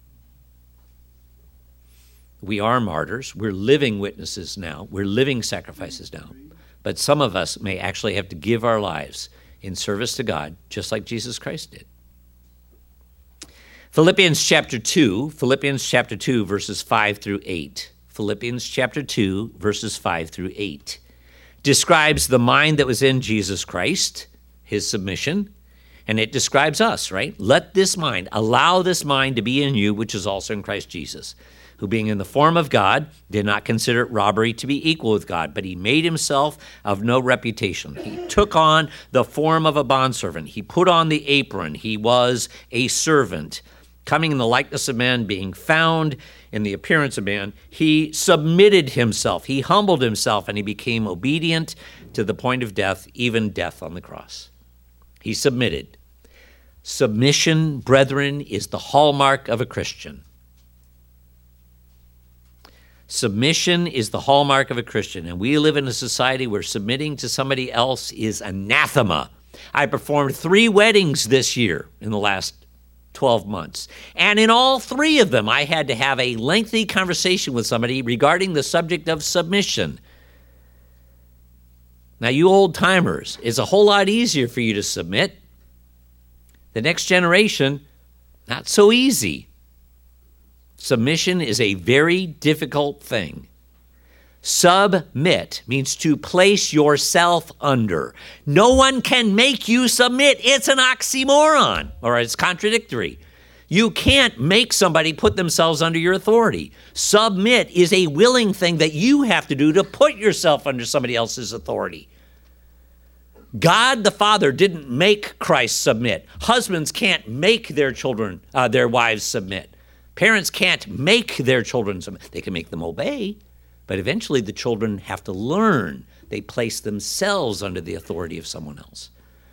We are martyrs. We're living witnesses now. We're living sacrifices now. But some of us may actually have to give our lives in service to God, just like Jesus Christ did. Philippians chapter 2, verses 5 through 8. Philippians chapter 2, verses 5 through 8 describes the mind that was in Jesus Christ, his submission, and it describes us, right? Allow this mind to be in you, which is also in Christ Jesus, who being in the form of God, did not consider it robbery to be equal with God, but he made himself of no reputation. He took on the form of a bondservant. He put on the apron. He was a servant. Coming in the likeness of man, being found in the appearance of man, he submitted himself. He humbled himself, and he became obedient to the point of death, even death on the cross. He submitted. Submission, brethren, is the hallmark of a Christian. Submission is the hallmark of a Christian, and we live in a society where submitting to somebody else is anathema. I performed 3 weddings this year in the last 12 months, and in all 3 of them, I had to have a lengthy conversation with somebody regarding the subject of submission. Now, you old-timers, it's a whole lot easier for you to submit. The next generation, not so easy. Submission is a very difficult thing. Submit means to place yourself under. No one can make you submit. It's an oxymoron, or it's contradictory. You can't make somebody put themselves under your authority. Submit is a willing thing that you have to do to put yourself under somebody else's authority. God the Father didn't make Christ submit. Husbands can't make their wives submit. Parents can't make their children submit. They can make them obey, but eventually the children have to learn. They place themselves under the authority of someone else.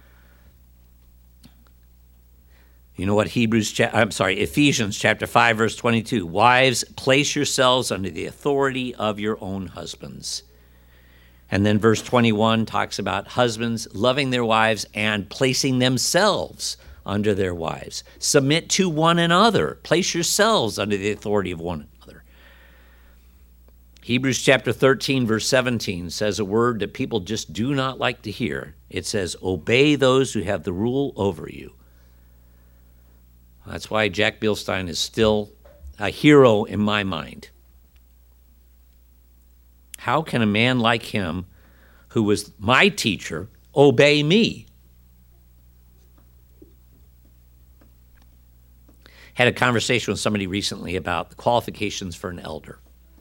You know what Ephesians chapter 5, verse 22. Wives, place yourselves under the authority of your own husbands. And then verse 21 talks about husbands loving their wives and placing themselves under their wives. Submit to one another. Place yourselves under the authority of one another. Hebrews chapter 13, verse 17 says a word that people just do not like to hear. It says, obey those who have the rule over you. That's why Jack Bilstein is still a hero in my mind. How can a man like him, who was my teacher, obey me? Had a conversation with somebody recently about the qualifications for an elder.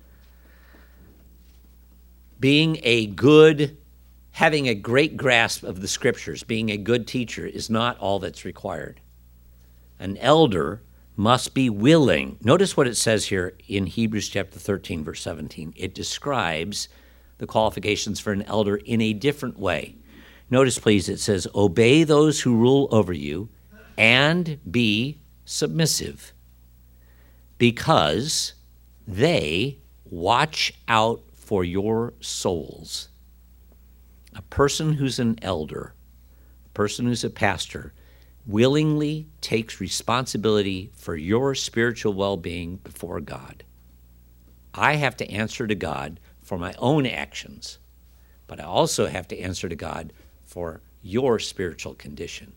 Having a great grasp of the scriptures, being a good teacher is not all that's required. An elder must be willing. Notice what it says here in Hebrews chapter 13, verse 17. It describes the qualifications for an elder in a different way. Notice, please, it says, obey those who rule over you and be submissive, because they watch out for your souls. A person who's an elder, a person who's a pastor, willingly takes responsibility for your spiritual well-being before God. I have to answer to God for my own actions, but I also have to answer to God for your spiritual condition.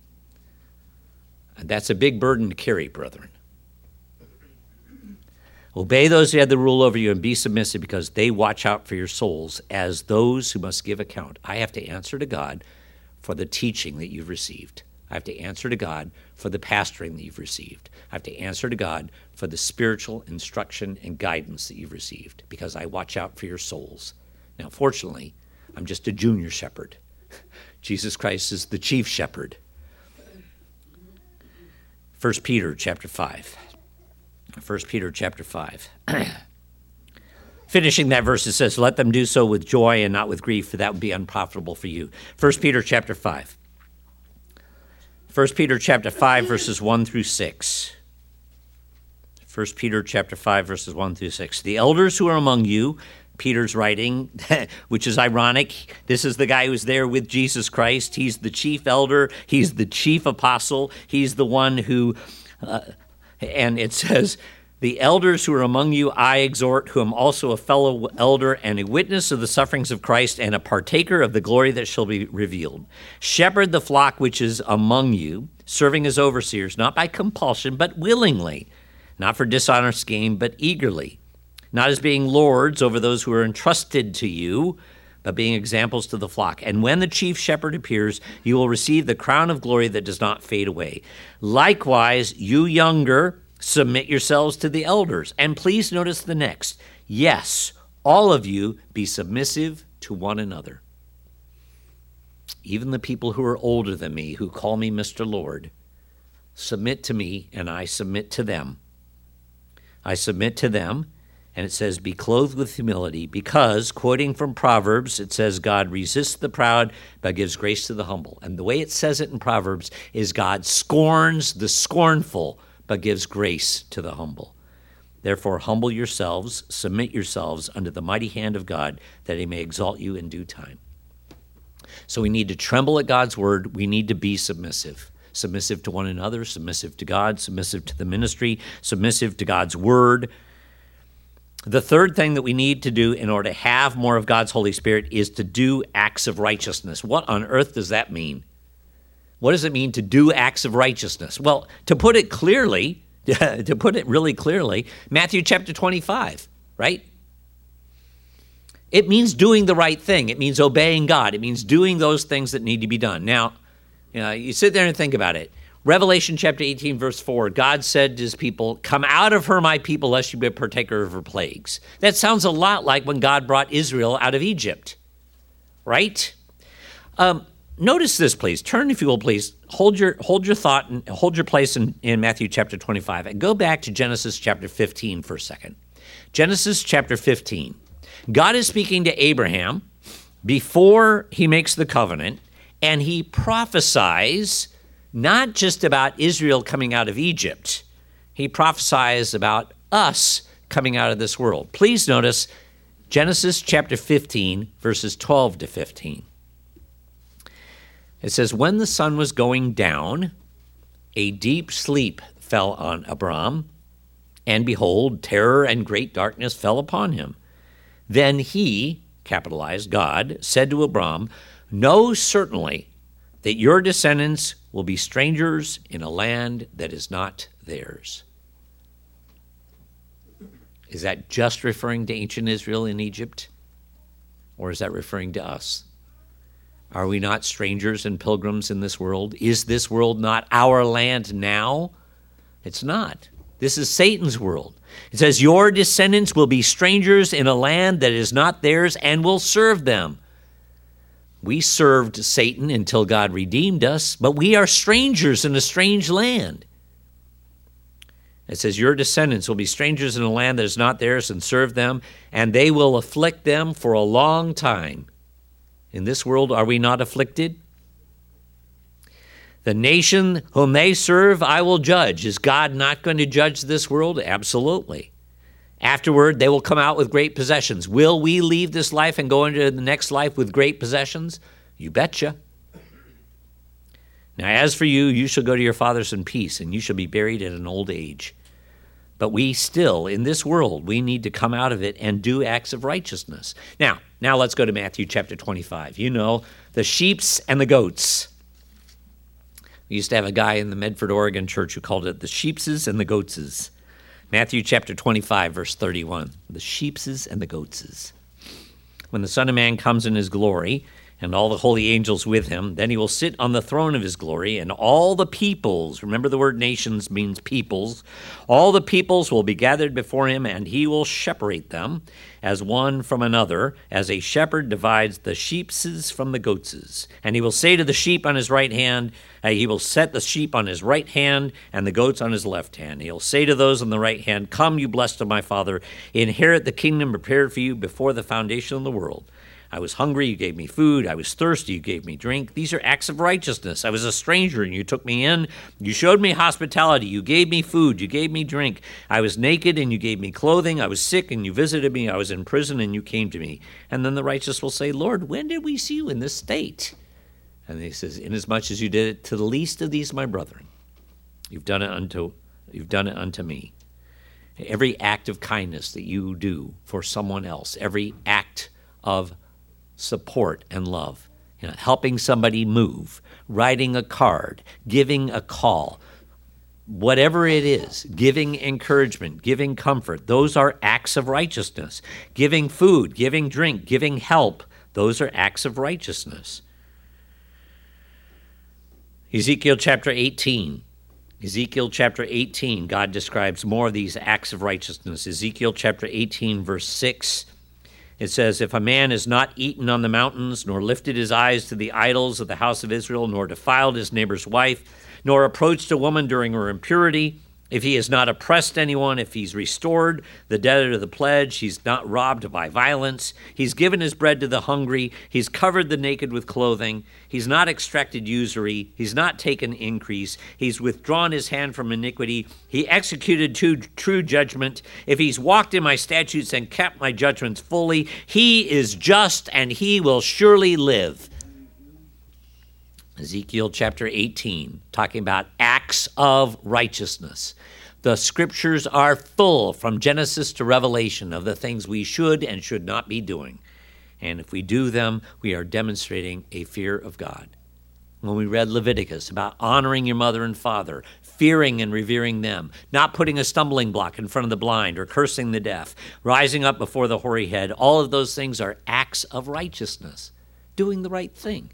And that's a big burden to carry, brethren. Obey those who have the rule over you and be submissive, because they watch out for your souls as those who must give account. I have to answer to God for the teaching that you've received. I have to answer to God for the pastoring that you've received. I have to answer to God for the spiritual instruction and guidance that you've received, because I watch out for your souls. Now, fortunately, I'm just a junior shepherd. Jesus Christ is the chief shepherd. 1 Peter chapter 5. 1 Peter chapter 5. Finishing that verse, it says, let them do so with joy and not with grief, for that would be unprofitable for you. 1 Peter chapter 5. 1 Peter chapter 5, verses 1 through 6. 1 Peter chapter 5, verses 1 through 6. The elders who are among you, Peter's writing, which is ironic. This is the guy who's there with Jesus Christ. He's the chief elder. He's the chief apostle. He's the one who, and it says, the elders who are among you I exhort, who am also a fellow elder and a witness of the sufferings of Christ and a partaker of the glory that shall be revealed. Shepherd the flock which is among you, serving as overseers, not by compulsion, but willingly, not for dishonest gain, but eagerly, not as being lords over those who are entrusted to you, but being examples to the flock. And when the chief shepherd appears, you will receive the crown of glory that does not fade away. Likewise, you younger, submit yourselves to the elders. And please notice the next. Yes, all of you be submissive to one another. Even the people who are older than me, who call me Mr. Lord, submit to me, and I submit to them. I submit to them, and it says, be clothed with humility, because, quoting from Proverbs, it says, God resists the proud, but gives grace to the humble. And the way it says it in Proverbs is God scorns the scornful, but gives grace to the humble. Therefore, humble yourselves, submit yourselves under the mighty hand of God, that he may exalt you in due time. So we need to tremble at God's word. We need to be submissive. Submissive to one another, submissive to God, submissive to the ministry, submissive to God's word. The third thing that we need to do in order to have more of God's Holy Spirit is to do acts of righteousness. What on earth does that mean? What does it mean to do acts of righteousness? Well, to put it clearly, to put it really clearly, Matthew chapter 25, right? It means doing the right thing. It means obeying God. It means doing those things that need to be done. Now, you sit there and think about it. Revelation chapter 18, verse 4, God said to his people, come out of her, my people, lest you be a partaker of her plagues. That sounds a lot like when God brought Israel out of Egypt, right? Notice this, please. Turn, if you will, please. Hold your thought and hold your place in Matthew chapter 25. And go back to Genesis chapter 15 for a second. Genesis chapter 15. God is speaking to Abraham before he makes the covenant, and he prophesies not just about Israel coming out of Egypt. He prophesies about us coming out of this world. Please notice Genesis chapter 15, verses 12 to 15. It says, when the sun was going down, a deep sleep fell on Abram, and behold, terror and great darkness fell upon him. Then he, capitalized God, said to Abram, know certainly that your descendants will be strangers in a land that is not theirs. Is that just referring to ancient Israel in Egypt? Or is that referring to us? Are we not strangers and pilgrims in this world? Is this world not our land now? It's not. This is Satan's world. It says, your descendants will be strangers in a land that is not theirs and will serve them. We served Satan until God redeemed us, but we are strangers in a strange land. It says, your descendants will be strangers in a land that is not theirs and serve them, and they will afflict them for a long time. In this world, are we not afflicted? The nation whom they serve, I will judge. Is God not going to judge this world? Absolutely. Afterward, they will come out with great possessions. Will we leave this life and go into the next life with great possessions? You betcha. Now, as for you, you shall go to your fathers in peace, and you shall be buried at an old age. But we still, in this world, we need to come out of it and do acts of righteousness. Now let's go to Matthew chapter 25. You know, the sheeps and the goats. We used to have a guy in the Medford, Oregon church who called it the sheepses and the goatses. Matthew chapter 25, verse 31, the sheepses and the goatses. When the Son of Man comes in his glory, and all the holy angels with him, then he will sit on the throne of his glory, and all the peoples, remember the word nations means peoples, all the peoples will be gathered before him, and he will separate them as one from another, as a shepherd divides the sheepses from the goatses. And he will say to the sheep on his right hand, he will set the sheep on his right hand and the goats on his left hand. He'll say to those on the right hand, "Come, you blessed of my Father, inherit the kingdom prepared for you before the foundation of the world. I was hungry, you gave me food. I was thirsty, you gave me drink." These are acts of righteousness. I was a stranger, and you took me in. You showed me hospitality. You gave me food. You gave me drink. I was naked, and you gave me clothing. I was sick, and you visited me. I was in prison, and you came to me. And then the righteous will say, "Lord, when did we see you in this state?" And he says, "Inasmuch as you did it to the least of these, my brethren, you've done it unto me." Every act of kindness that you do for someone else, every act of support and love, helping somebody move, writing a card, giving a call, whatever it is, giving encouragement, giving comfort, those are acts of righteousness. Giving food, giving drink, giving help, those are acts of righteousness. Ezekiel chapter 18. Ezekiel chapter 18, God describes more of these acts of righteousness. Ezekiel chapter 18, verse 6. It says, "If a man has not eaten on the mountains, nor lifted his eyes to the idols of the house of Israel, nor defiled his neighbor's wife, nor approached a woman during her impurity, if he has not oppressed anyone, if he's restored the debtor to the pledge, he's not robbed by violence, he's given his bread to the hungry, he's covered the naked with clothing, he's not extracted usury, he's not taken increase, he's withdrawn his hand from iniquity, he executed true judgment, if he's walked in my statutes and kept my judgments fully, he is just and he will surely live." Ezekiel chapter 18, talking about acts of righteousness. The scriptures are full from Genesis to Revelation of the things we should and should not be doing. And if we do them, we are demonstrating a fear of God. When we read Leviticus about honoring your mother and father, fearing and revering them, not putting a stumbling block in front of the blind or cursing the deaf, rising up before the hoary head, all of those things are acts of righteousness, doing the right thing.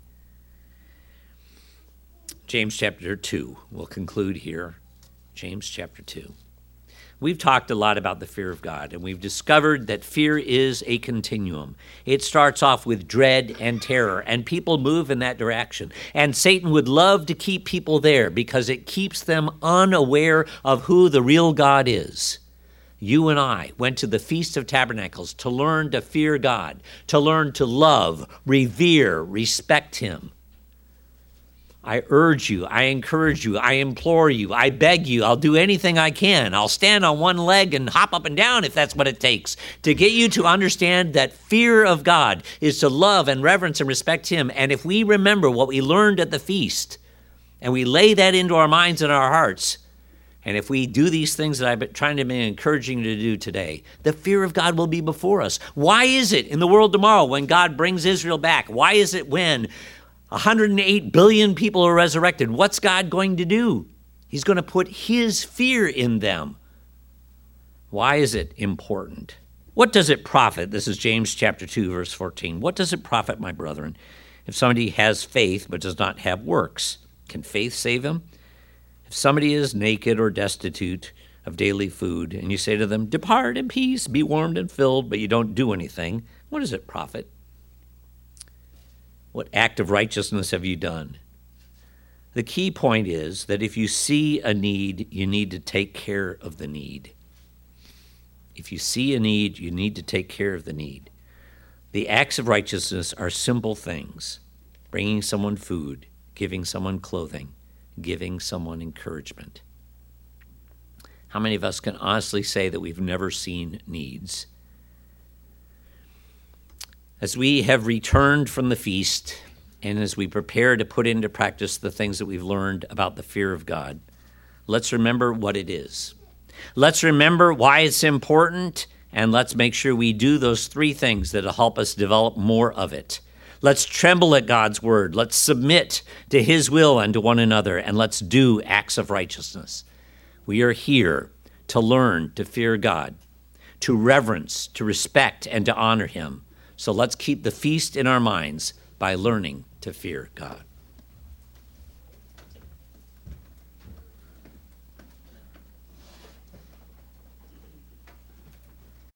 James chapter 2, we'll conclude here. James chapter 2. We've talked a lot about the fear of God, and we've discovered that fear is a continuum. It starts off with dread and terror, and people move in that direction. And Satan would love to keep people there because it keeps them unaware of who the real God is. You and I went to the Feast of Tabernacles to learn to fear God, to learn to love, revere, respect him. I urge you, I encourage you, I implore you, I beg you, I'll do anything I can. I'll stand on one leg and hop up and down if that's what it takes to get you to understand that fear of God is to love and reverence and respect him. And if we remember what we learned at the feast and we lay that into our minds and our hearts, and if we do these things that I've been trying to be encouraging you to do today, the fear of God will be before us. Why is it in the world tomorrow when God brings Israel back? Why is it when 108 billion people are resurrected? What's God going to do? He's going to put his fear in them. Why is it important? What does it profit? This is James chapter 2, verse 14. What does it profit, my brethren, if somebody has faith but does not have works? Can faith save him? If somebody is naked or destitute of daily food, and you say to them, "Depart in peace, be warmed and filled," but you don't do anything, what does it profit? What act of righteousness have you done? The key point is that if you see a need, you need to take care of the need. If you see a need, you need to take care of the need. The acts of righteousness are simple things: bringing someone food, giving someone clothing, giving someone encouragement. How many of us can honestly say that we've never seen needs? As we have returned from the feast, and as we prepare to put into practice the things that we've learned about the fear of God, let's remember what it is. Let's remember why it's important, and let's make sure we do those three things that will help us develop more of it. Let's tremble at God's word. Let's submit to his will and to one another, and let's do acts of righteousness. We are here to learn to fear God, to reverence, to respect, and to honor him. So let's keep the feast in our minds by learning to fear God.